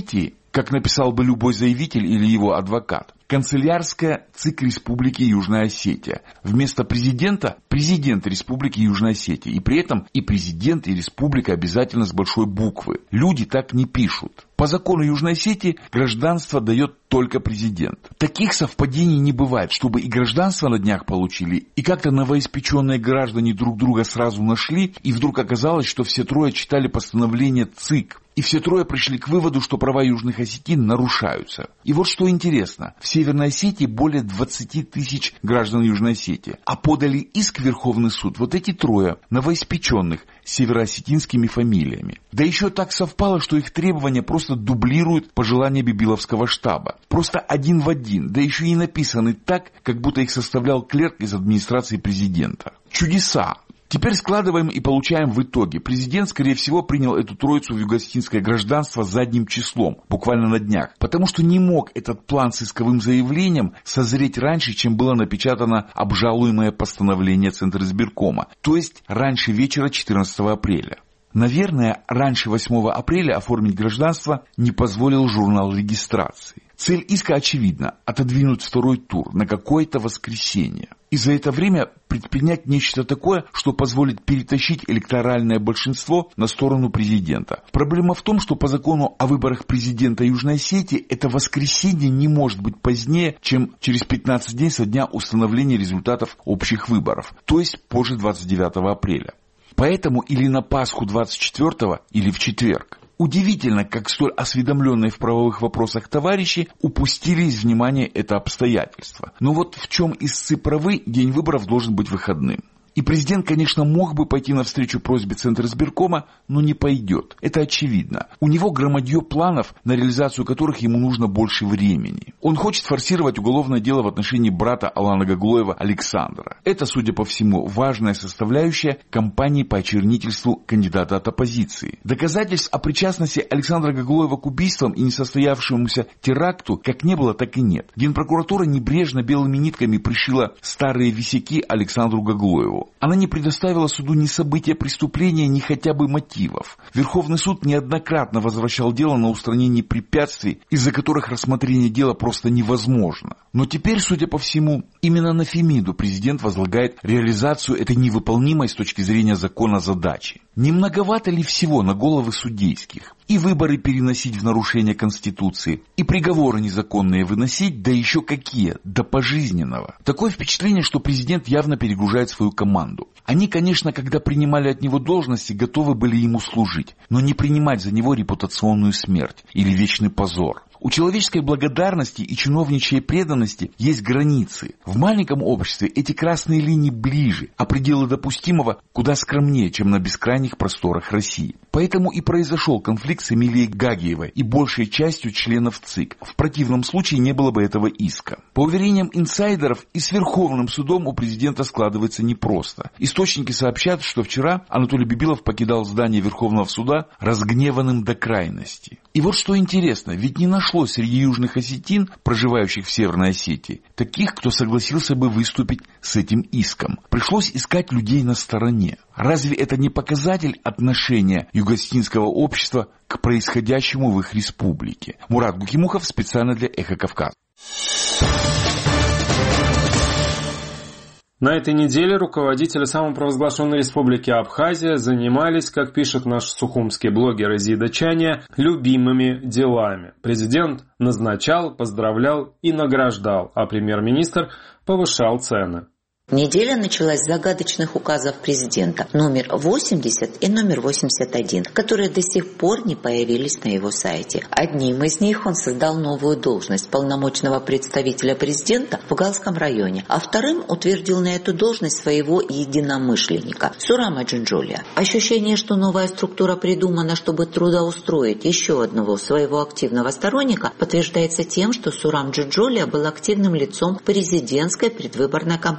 как написал бы любой заявитель или его адвокат. Канцелярская ЦИК Республики Южная Осетия. Вместо президента – президент Республики Южная Осетия. И при этом и президент, и республика обязательно с большой буквы. Люди так не пишут. По закону Южной Осетии гражданство дает только президент. Таких совпадений не бывает, чтобы и гражданство на днях получили, и как-то новоиспеченные граждане друг друга сразу нашли, и вдруг оказалось, что все трое читали постановление ЦИК. И все трое пришли к выводу, что права южных осетин нарушаются. И вот что интересно, в Северной Осетии более 20 тысяч граждан Южной Осетии, а подали иск в Верховный суд вот эти трое новоиспеченных с североосетинскими фамилиями. Да еще так совпало, что их требования просто дублируют пожелания Бибиловского штаба. Просто один в один, да еще и написаны так, как будто их составлял клерк из администрации президента. Чудеса! Теперь складываем и получаем в итоге. Президент, скорее всего, принял эту троицу в юго-осетинское гражданство задним числом, буквально на днях, потому что не мог этот план с исковым заявлением созреть раньше, чем было напечатано обжалуемое постановление Центризбиркома, то есть раньше вечера 14 апреля. Наверное, раньше 8 апреля оформить гражданство не позволил журнал регистрации. Цель иска очевидна – отодвинуть второй тур на какое-то воскресенье. И за это время предпринять нечто такое, что позволит перетащить электоральное большинство на сторону президента. Проблема в том, что по закону о выборах президента Южной Осетии это воскресенье не может быть позднее, чем через 15 дней со дня установления результатов общих выборов, то есть позже 29 апреля. Поэтому или на Пасху 24-го, или в четверг. Удивительно, как столь осведомленные в правовых вопросах товарищи упустили из внимания это обстоятельство. Но вот в чем истцы правы, день выборов должен быть выходным. И президент, конечно, мог бы пойти навстречу просьбе Центризбиркома, но не пойдет. Это очевидно. У него громадье планов, на реализацию которых ему нужно больше времени. Он хочет форсировать уголовное дело в отношении брата Алана Гаглоева Александра. Это, судя по всему, важная составляющая кампании по очернительству кандидата от оппозиции. Доказательств о причастности Александра Гаглоева к убийствам и несостоявшемуся теракту как не было, так и нет. Генпрокуратура небрежно белыми нитками пришила старые висяки Александру Гаглоеву. Она не предоставила суду ни события преступления, ни хотя бы мотивов. Верховный суд неоднократно возвращал дело на устранение препятствий, из-за которых рассмотрение дела просто невозможно. Но теперь, судя по всему, именно на Фемиду президент возлагает реализацию этой невыполнимой с точки зрения закона задачи. Не многовато ли всего на головы судейских? И выборы переносить в нарушение Конституции, и приговоры незаконные выносить, да еще какие, до пожизненного. Такое впечатление, что президент явно перегружает свою команду. Они, конечно, когда принимали от него должности, готовы были ему служить, но не принимать за него репутационную смерть или вечный позор. У человеческой благодарности и чиновничьей преданности есть границы. В маленьком обществе эти красные линии ближе, а пределы допустимого куда скромнее, чем на бескрайних просторах России. Поэтому и произошел конфликт с Эмилией Гагиевой и большей частью членов ЦИК. В противном случае не было бы этого иска. По уверениям инсайдеров, и с Верховным судом у президента складывается непросто. Источники сообщат, что вчера Анатолий Бибилов покидал здание Верховного суда разгневанным до крайности. И вот что интересно, ведь не нашлось среди южных осетин, проживающих в Северной Осетии, таких, кто согласился бы выступить с этим иском. Пришлось искать людей на стороне. Разве это не показатель отношения юго-осетинского общества к происходящему в их республике? Мурат Гукимухов специально для «Эхо Кавказа». На этой неделе руководители самопровозглашенной республики Абхазия занимались, как пишет наш сухумский блогер Изида Чаня, любимыми делами. Президент назначал, поздравлял и награждал, а премьер-министр повышал цены. Неделя началась с загадочных указов президента номер 80 и номер 81, которые до сих пор не появились на его сайте. Одним из них он создал новую должность полномочного представителя президента в Галском районе, а вторым утвердил на эту должность своего единомышленника Сурама Джунджулия. Ощущение, что новая структура придумана, чтобы трудоустроить еще одного своего активного сторонника, подтверждается тем, что Сурам Джунджулия был активным лицом президентской предвыборной кампании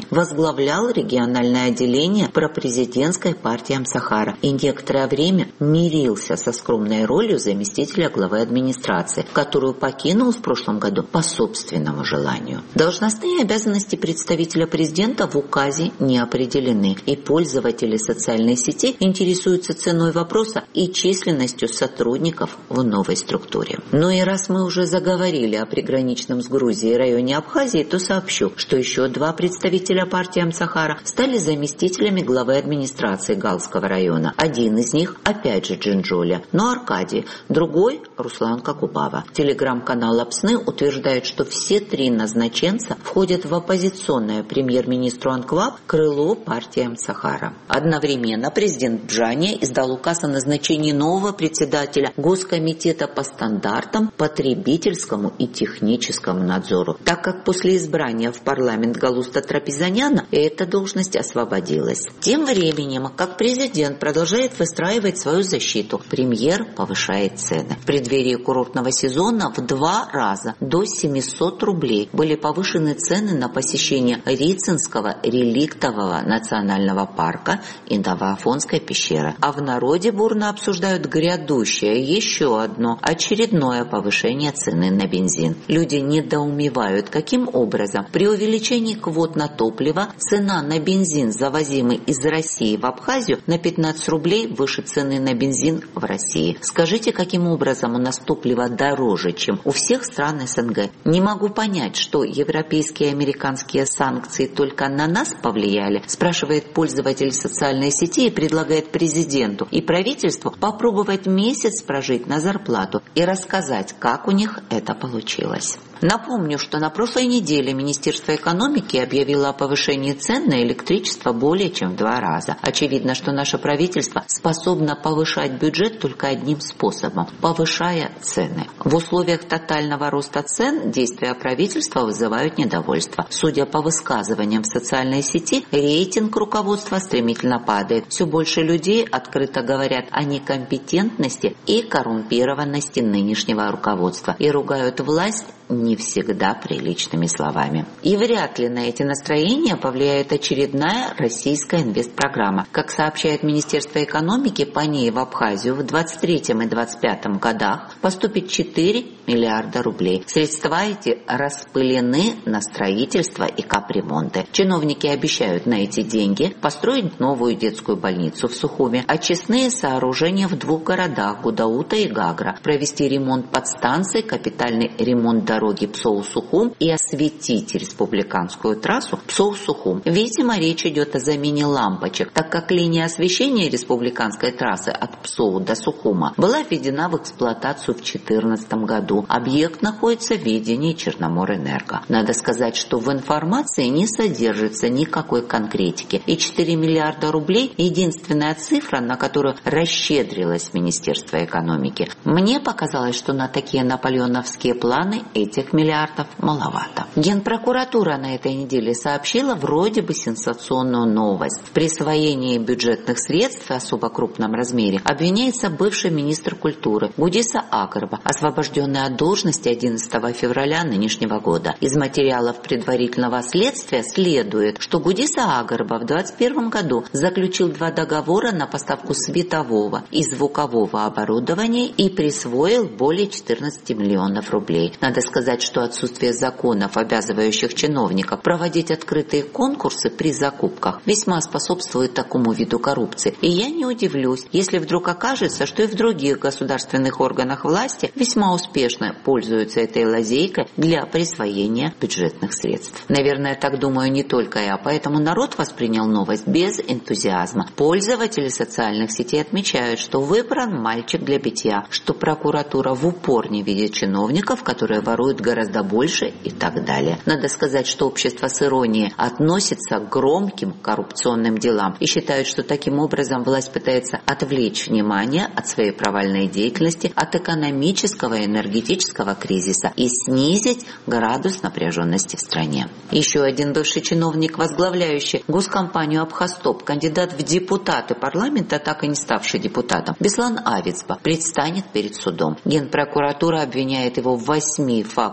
жизни, возглавлял региональное отделение пропрезидентской партии Амсахара и некоторое время мирился со скромной ролью заместителя главы администрации, которую покинул в прошлом году по собственному желанию. Должностные обязанности представителя президента в указе не определены, и пользователи социальной сети интересуются ценой вопроса и численностью сотрудников в новой структуре. Ну и раз мы уже заговорили о приграничном с Грузией районе Абхазии, то сообщу, что еще 2 представителя партии Амсахара стали заместителями главы администрации Галского района. Один из них, опять же Джинджоля, но Аркадий, другой Руслан Какубава. Телеграм-канал Апсны утверждает, что все 3 назначенца входят в оппозиционное премьер-министру Анкваб крыло партии Амсахара. Одновременно президент Бжания издал указ о назначении нового председателя Госкомитета по стандартам, потребительскому и техническому надзору, так как после избрания в парламент Галуста Трапезаняна эта должность освободилась. Тем временем, как президент продолжает выстраивать свою защиту, премьер повышает цены. В преддверии курортного сезона в 2 раза до 700 рублей были повышены цены на посещение Рицинского реликтового национального парка и Новоафонской пещеры. А в народе бурно обсуждают грядущее еще одно очередное повышение цены на бензин. Люди недоумевают, каким образом при увеличении квот на топливо цена на бензин, завозимый из России в Абхазию, на 15 рублей выше цены на бензин в России. Скажите, каким образом у нас топливо дороже, чем у всех стран СНГ? Не могу понять, что европейские и американские санкции только на нас повлияли, спрашивает пользователь социальной сети и предлагает президенту и правительству попробовать месяц прожить на зарплату и рассказать, как у них это получилось. Напомню, что на прошлой неделе Министерство экономики объявило о повышении цен на электричество более чем в 2 раза. Очевидно, что наше правительство способно повышать бюджет только одним способом – повышая цены. В условиях тотального роста цен действия правительства вызывают недовольство. Судя по высказываниям в социальной сети, рейтинг руководства стремительно падает. Все больше людей открыто говорят о некомпетентности и коррумпированности нынешнего руководства и ругают власть не всегда приличными словами. И вряд ли на эти настроения повлияет очередная российская инвестпрограмма. Как сообщает Министерство экономики, по ней в Абхазию в 2023 и 2025 годах поступит 4 миллиарда рублей. Средства эти распылены на строительство и капремонты. Чиновники обещают на эти деньги построить новую детскую больницу в Сухуме, очистные сооружения в 2 городах Гудаута и Гагра, провести ремонт подстанций, капитальный ремонт дороги Псоу-Сухум и осветить республиканскую трассу Псоу-Сухум. Видимо, речь идет о замене лампочек, так как линия освещения республиканской трассы от Псоу до Сухума была введена в эксплуатацию в 2014 году. Объект находится в ведении Черноморэнерго. Надо сказать, что в информации не содержится никакой конкретики, и 4 миллиарда рублей – единственная цифра, на которую расщедрилось Министерство экономики. Мне показалось, что на такие наполеоновские планы этих миллиардов маловато. Генпрокуратура на этой неделе сообщила вроде бы сенсационную новость. В присвоении бюджетных средств в особо крупном размере обвиняется бывший министр культуры Гудиса Агарба, освобожденный от должности 11 февраля нынешнего года. Из материалов предварительного следствия следует, что Гудиса Агарба в 2021 году заключил 2 договора на поставку светового и звукового оборудования и присвоил более 14 миллионов рублей. Надо сказать, что отсутствие законов, обязывающих чиновников проводить открытые конкурсы при закупках, весьма способствует такому виду коррупции. И я не удивлюсь, если вдруг окажется, что и в других государственных органах власти весьма успешно пользуются этой лазейкой для присвоения бюджетных средств. Наверное, так думаю не только я, поэтому народ воспринял новость без энтузиазма. Пользователи социальных сетей отмечают, что выбран мальчик для битья, что прокуратура в упор не видит чиновников, которые воруют гораздо больше и так далее. Надо сказать, что общество с иронией относится к громким коррупционным делам и считает, что таким образом власть пытается отвлечь внимание от своей провальной деятельности, от экономического и энергетического кризиса и снизить градус напряженности в стране. Еще один бывший чиновник, возглавляющий госкомпанию «Абхазтоп», кандидат в депутаты парламента, так и не ставший депутатом, Беслан Авицба, предстанет перед судом. Генпрокуратура обвиняет его в 8 фактах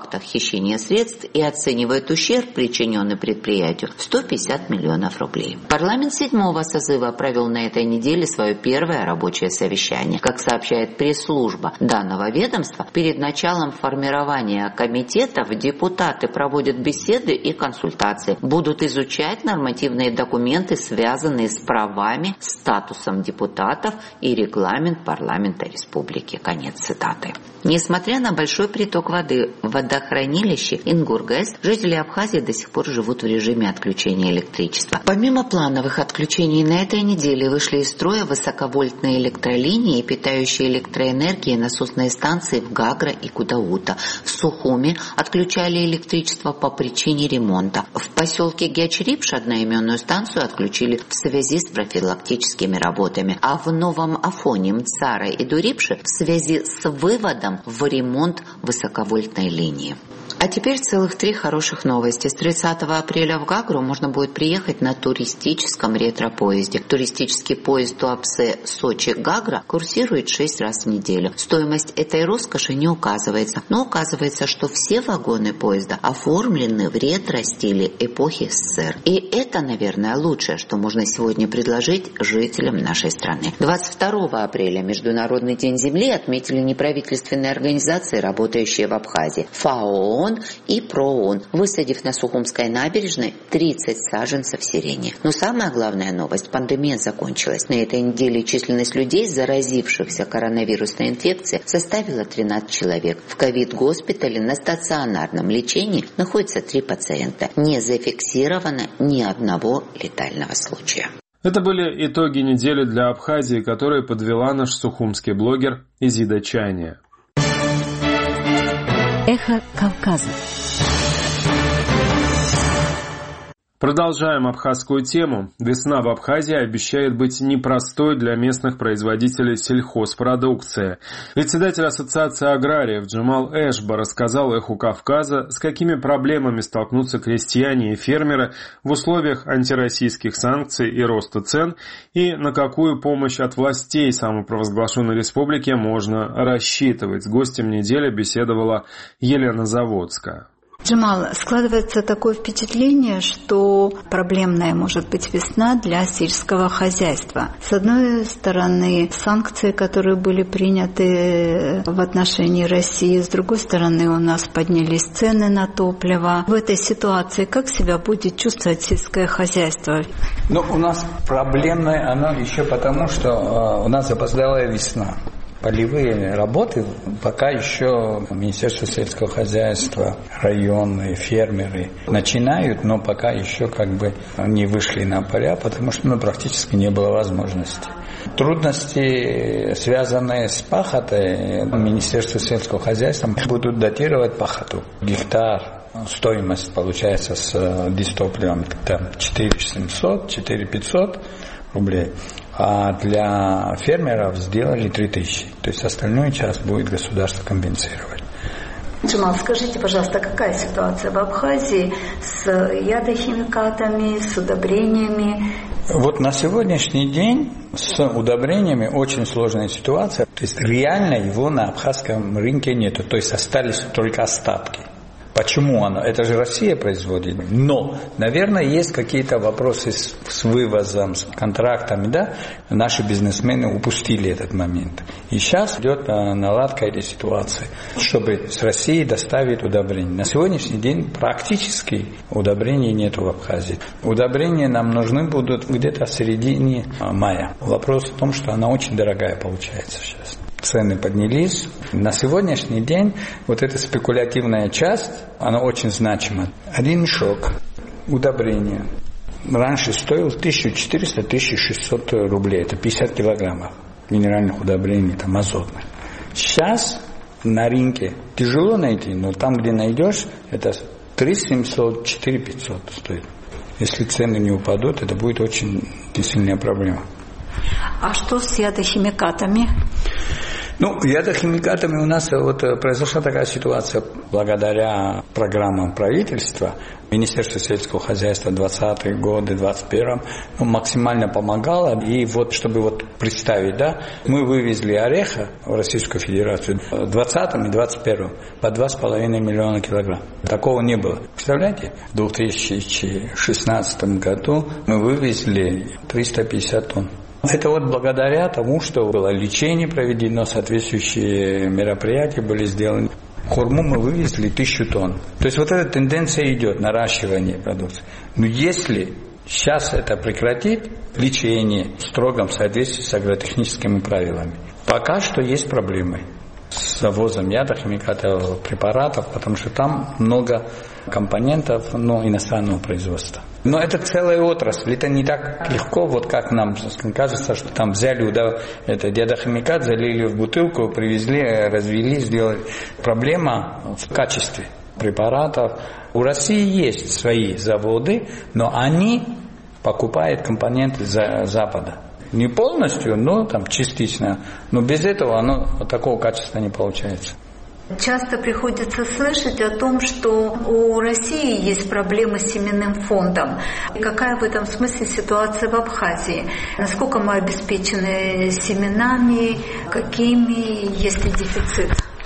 фактах хищения средств и оценивает ущерб, причиненный предприятию, в 150 миллионов рублей. Парламент 7-го созыва провел на этой неделе свое первое рабочее совещание. Как сообщает пресс-служба данного ведомства, перед началом формирования комитетов депутаты проводят беседы и консультации, будут изучать нормативные документы, связанные с правами, статусом депутатов и регламент парламента республики. Конец цитаты. Несмотря на большой приток воды в водохранилище Ингургэс, жители Абхазии до сих пор живут в режиме отключения электричества. Помимо плановых отключений, на этой неделе вышли из строя высоковольтные электролинии, питающие электроэнергией насосные станции в Гагра и Кудаута. В Сухуми отключали электричество по причине ремонта. В поселке Гячрипш одноименную станцию отключили в связи с профилактическими работами, а в Новом Афоне, Мцара и Дурипше в связи с выводом в ремонт высоковольтной линии. А теперь целых 3 хороших новости. С 30 апреля в Гагру можно будет приехать на туристическом ретро-поезде. Туристический поезд Туапсе-Сочи-Гагра курсирует 6 раз в неделю. Стоимость этой роскоши не указывается, но указывается, что все вагоны поезда оформлены в ретро-стиле эпохи СССР. И это, наверное, лучшее, что можно сегодня предложить жителям нашей страны. 22 апреля Международный день Земли отметили неправительственные организации, работающие в Абхазии. ФАО и ПРООН, высадив на Сухумской набережной 30 саженцев сирени. Но самая главная новость – пандемия закончилась. На этой неделе численность людей, заразившихся коронавирусной инфекцией, составила 13 человек. В ковид-госпитале на стационарном лечении находится 3 пациента. Не зафиксировано ни одного летального случая. Это были итоги недели для Абхазии, которые подвела наш сухумский блогер Изида Чайния. Эхо Кавказа. Продолжаем абхазскую тему. Весна в Абхазии обещает быть непростой для местных производителей сельхозпродукции. Председатель Ассоциации аграриев Джамал Эшба рассказал Эху Кавказа, с какими проблемами столкнутся крестьяне и фермеры в условиях антироссийских санкций и роста цен, и на какую помощь от властей самопровозглашенной республики можно рассчитывать. С гостем недели беседовала Елена Заводская. Джамал, складывается такое впечатление, что проблемная может быть весна для сельского хозяйства. С одной стороны, санкции, которые были приняты в отношении России, с другой стороны, у нас поднялись цены на топливо. В этой ситуации как себя будет чувствовать сельское хозяйство? У нас проблемная она еще потому, что у нас запоздалая весна. Полевые работы пока еще Министерство сельского хозяйства, районные фермеры начинают, но пока еще не вышли на поля, потому что практически не было возможности. Трудности, связанные с пахотой, Министерство сельского хозяйства будут датировать пахоту. Гектар, стоимость получается с дистопливом 4700-4500 рублей. А для фермеров сделали 3000. То есть остальную часть будет государство компенсировать. Джамал, скажите, пожалуйста, какая ситуация в Абхазии с ядохимикатами, с удобрениями? На сегодняшний день с удобрениями очень сложная ситуация. То есть реально его на абхазском рынке нету. То есть остались только остатки. Почему оно? Это же Россия производит. Но, наверное, есть какие-то вопросы с вывозом, с контрактами, да? Наши бизнесмены упустили этот момент. И сейчас идет наладка этой ситуации, чтобы с России доставить удобрения. На сегодняшний день практически удобрений нет в Абхазии. Удобрения нам нужны будут где-то в середине мая. Вопрос в том, что она очень дорогая получается сейчас. Цены поднялись. На сегодняшний день эта спекулятивная часть, она очень значима. Один мешок удобрения раньше стоил 1400-1600 рублей. Это 50 килограммов минеральных удобрений, азотных. Сейчас на рынке тяжело найти, но там, где найдешь, это 3700-4500 стоит. Если цены не упадут, это будет очень сильная проблема. А что с ядохимикатами? Ядохимикатами у нас произошла такая ситуация благодаря программам правительства. Министерство сельского хозяйства 20-е годы, 21-м максимально помогало. И чтобы представить, мы вывезли ореха в Российскую Федерацию в 20-м и 21-м по 2,5 миллиона килограмм. Такого не было. Представляете? В 2016 году мы вывезли 350 тонн. Это благодаря тому, что было лечение проведено, соответствующие мероприятия были сделаны. Хурму мы вывезли 1000 тонн. То есть эта тенденция идет, наращивание продукции. Но если сейчас это прекратить, лечение в строгом соответствии с агротехническими правилами, пока что есть проблемы с завозом ядохимикатов, препаратов, потому что там много компонентов иностранного производства. Но это целая отрасль, это не так легко, как нам кажется, что там взяли этот ядохимикат, залили в бутылку, привезли, развели, сделали. Проблема в качестве препаратов. У России есть свои заводы, но они покупают компоненты с Запада. Не полностью, но частично. Но без этого такого качества не получается. Часто приходится слышать о том, что у России есть проблемы с семенным фондом. Какая в этом смысле ситуация в Абхазии? Насколько мы обеспечены семенами? Какими, есть ли дефицит?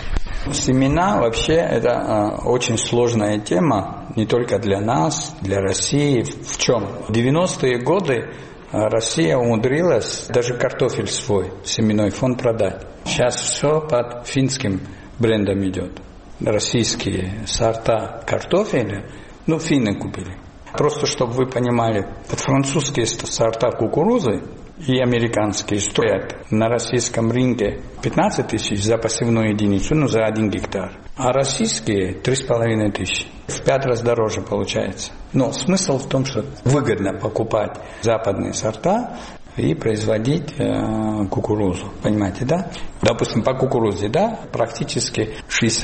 Семена вообще это очень сложная тема, не только для нас, для России. В чем? В 90-е годы Россия умудрилась даже картофель свой, семенной фонд продать. Сейчас все под финским брендом идет. Российские сорта картофеля, финны купили. Просто чтобы вы понимали, французские сорта кукурузы и американские стоят на российском рынке 15 тысяч за посевную единицу, за 1 гектар. А российские 3,5 тысячи. В 5 раз дороже получается. Но смысл в том, что выгодно покупать западные сорта и производить кукурузу. Понимаете, да? Допустим, по кукурузе, практически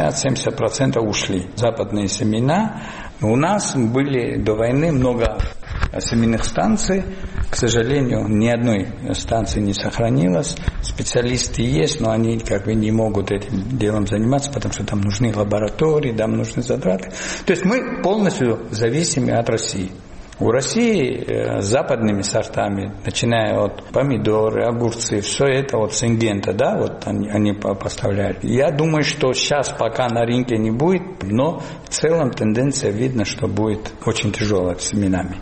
60-70% ушли. Западные семена. У нас были до войны много семенных станций. К сожалению, ни одной станции не сохранилось. Специалисты есть, но они не могут этим делом заниматься, потому что там нужны лаборатории, там нужны затраты. То есть мы полностью зависимы от России. У России с западными сортами, начиная от помидоры, огурцы, все это Сингента, они поставляют. Я думаю, что сейчас пока на рынке не будет, но в целом тенденция видно, что будет очень тяжелая с семенами.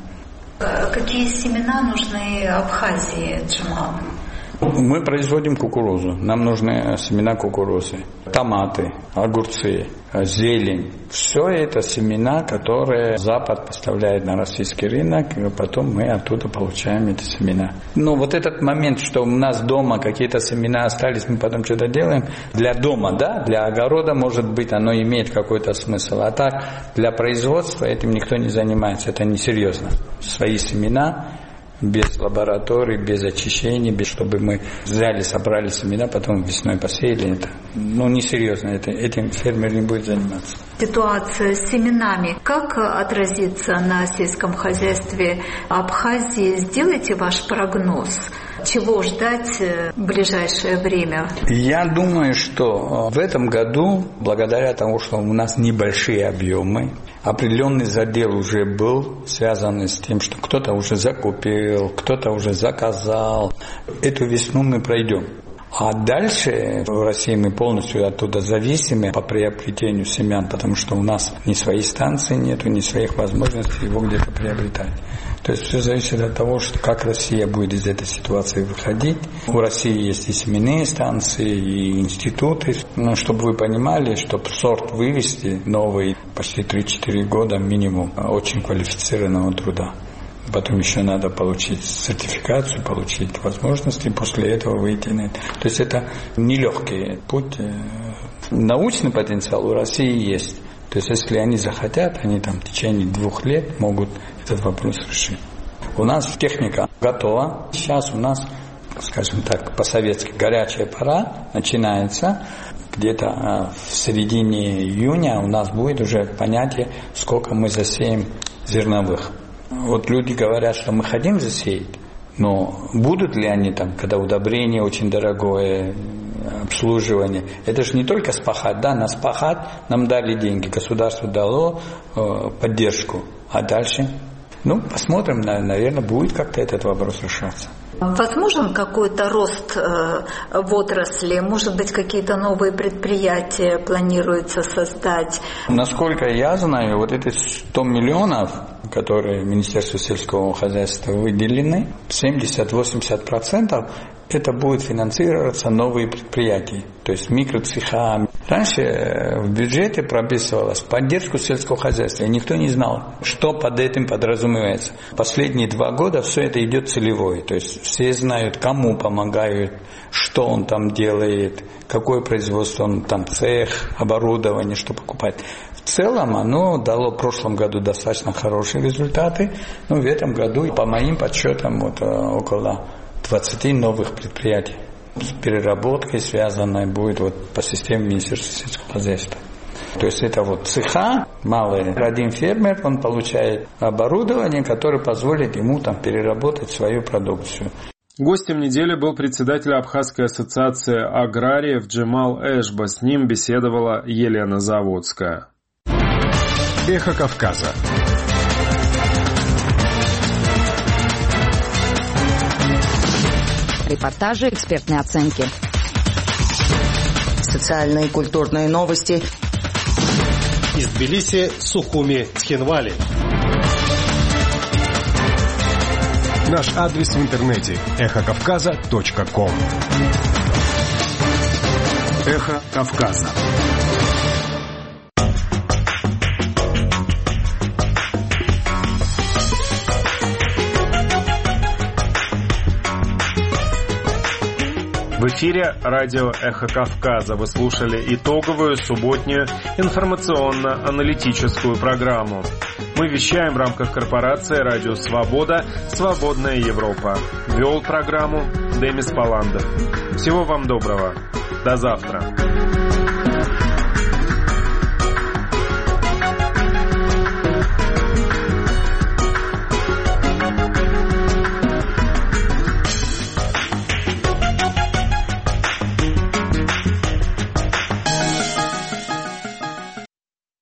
Какие семена нужны Абхазии, Джамал? Мы производим кукурузу. Нам нужны семена кукурузы, томаты, огурцы, зелень. Все это семена, которые Запад поставляет на российский рынок, и потом мы оттуда получаем эти семена. Но этот момент, что у нас дома какие-то семена остались, мы потом что-то делаем, для дома, для огорода, может быть, оно имеет какой-то смысл. А так, для производства этим никто не занимается, это несерьезно. Свои семена без лабораторий, без очищения, чтобы мы взяли, собрали семена, потом весной посеяли. Это несерьезно, этим фермер не будет заниматься. Ситуация с семенами как отразится на сельском хозяйстве Абхазии? Сделайте ваш прогноз. Чего ждать в ближайшее время? Я думаю, что в этом году, благодаря тому, что у нас небольшие объемы, определенный задел уже был, связанный с тем, что кто-то уже закупил, кто-то уже заказал. Эту весну мы пройдем. А дальше в России мы полностью оттуда зависимы по приобретению семян, потому что у нас ни своей станции нету, ни своих возможностей его где-то приобретать. То есть все зависит от того, как Россия будет из этой ситуации выходить. У России есть и семенные станции, и институты. Но чтобы вы понимали, чтобы сорт вывести новый, почти 3-4 года минимум очень квалифицированного труда. Потом еще надо получить сертификацию, получить возможности, после этого выйти на это. То есть это нелегкий путь. Научный потенциал у России есть. То есть если они захотят, они в течение 2 лет могут этот вопрос решить. У нас техника готова. Сейчас у нас, скажем так, по-советски горячая пора начинается. Где-то в середине июня у нас будет уже понятие, сколько мы засеем зерновых. Люди говорят, что мы хотим засеять, но будут ли они когда удобрение очень дорогое, обслуживание. Это же не только спахать. Да, на спахать нам дали деньги, государство дало поддержку. А дальше? Посмотрим, наверное, будет как-то этот вопрос решаться. Возможен какой-то рост в отрасли? Может быть, какие-то новые предприятия планируется создать? Насколько я знаю, вот эти 100 миллионов, которые Министерству сельского хозяйства выделены, 70-80% это будет финансироваться новые предприятия, то есть микроцеха. Раньше в бюджете прописывалось поддержку сельского хозяйства, и никто не знал, что под этим подразумевается. Последние 2 года все это идет целевое, то есть все знают, кому помогают, что он там делает, какое производство он там, цех, оборудование, что покупает. В целом оно дало в прошлом году достаточно хорошие результаты, но в этом году, по моим подсчетам, около 20 новых предприятий с переработкой связанной будет по системе Министерства сельского хозяйства. То есть это цеха малые. Один фермер, он получает оборудование, которое позволит ему переработать свою продукцию. Гостем недели был председатель Абхазской ассоциации аграриев Джемал Эшба. С ним беседовала Елена Заводская. Эхо Кавказа. Репортажи, экспертные оценки. Социальные и культурные новости. Из Тбилиси, Сухуми, Цхинвали. Наш адрес в интернете эхокавказа.ком. Эхо Кавказа. В эфире радио «Эхо Кавказа». Вы слушали итоговую субботнюю информационно-аналитическую программу. Мы вещаем в рамках корпорации «Радио Свобода. Свободная Европа». Вел программу Демис Паландов. Всего вам доброго. До завтра.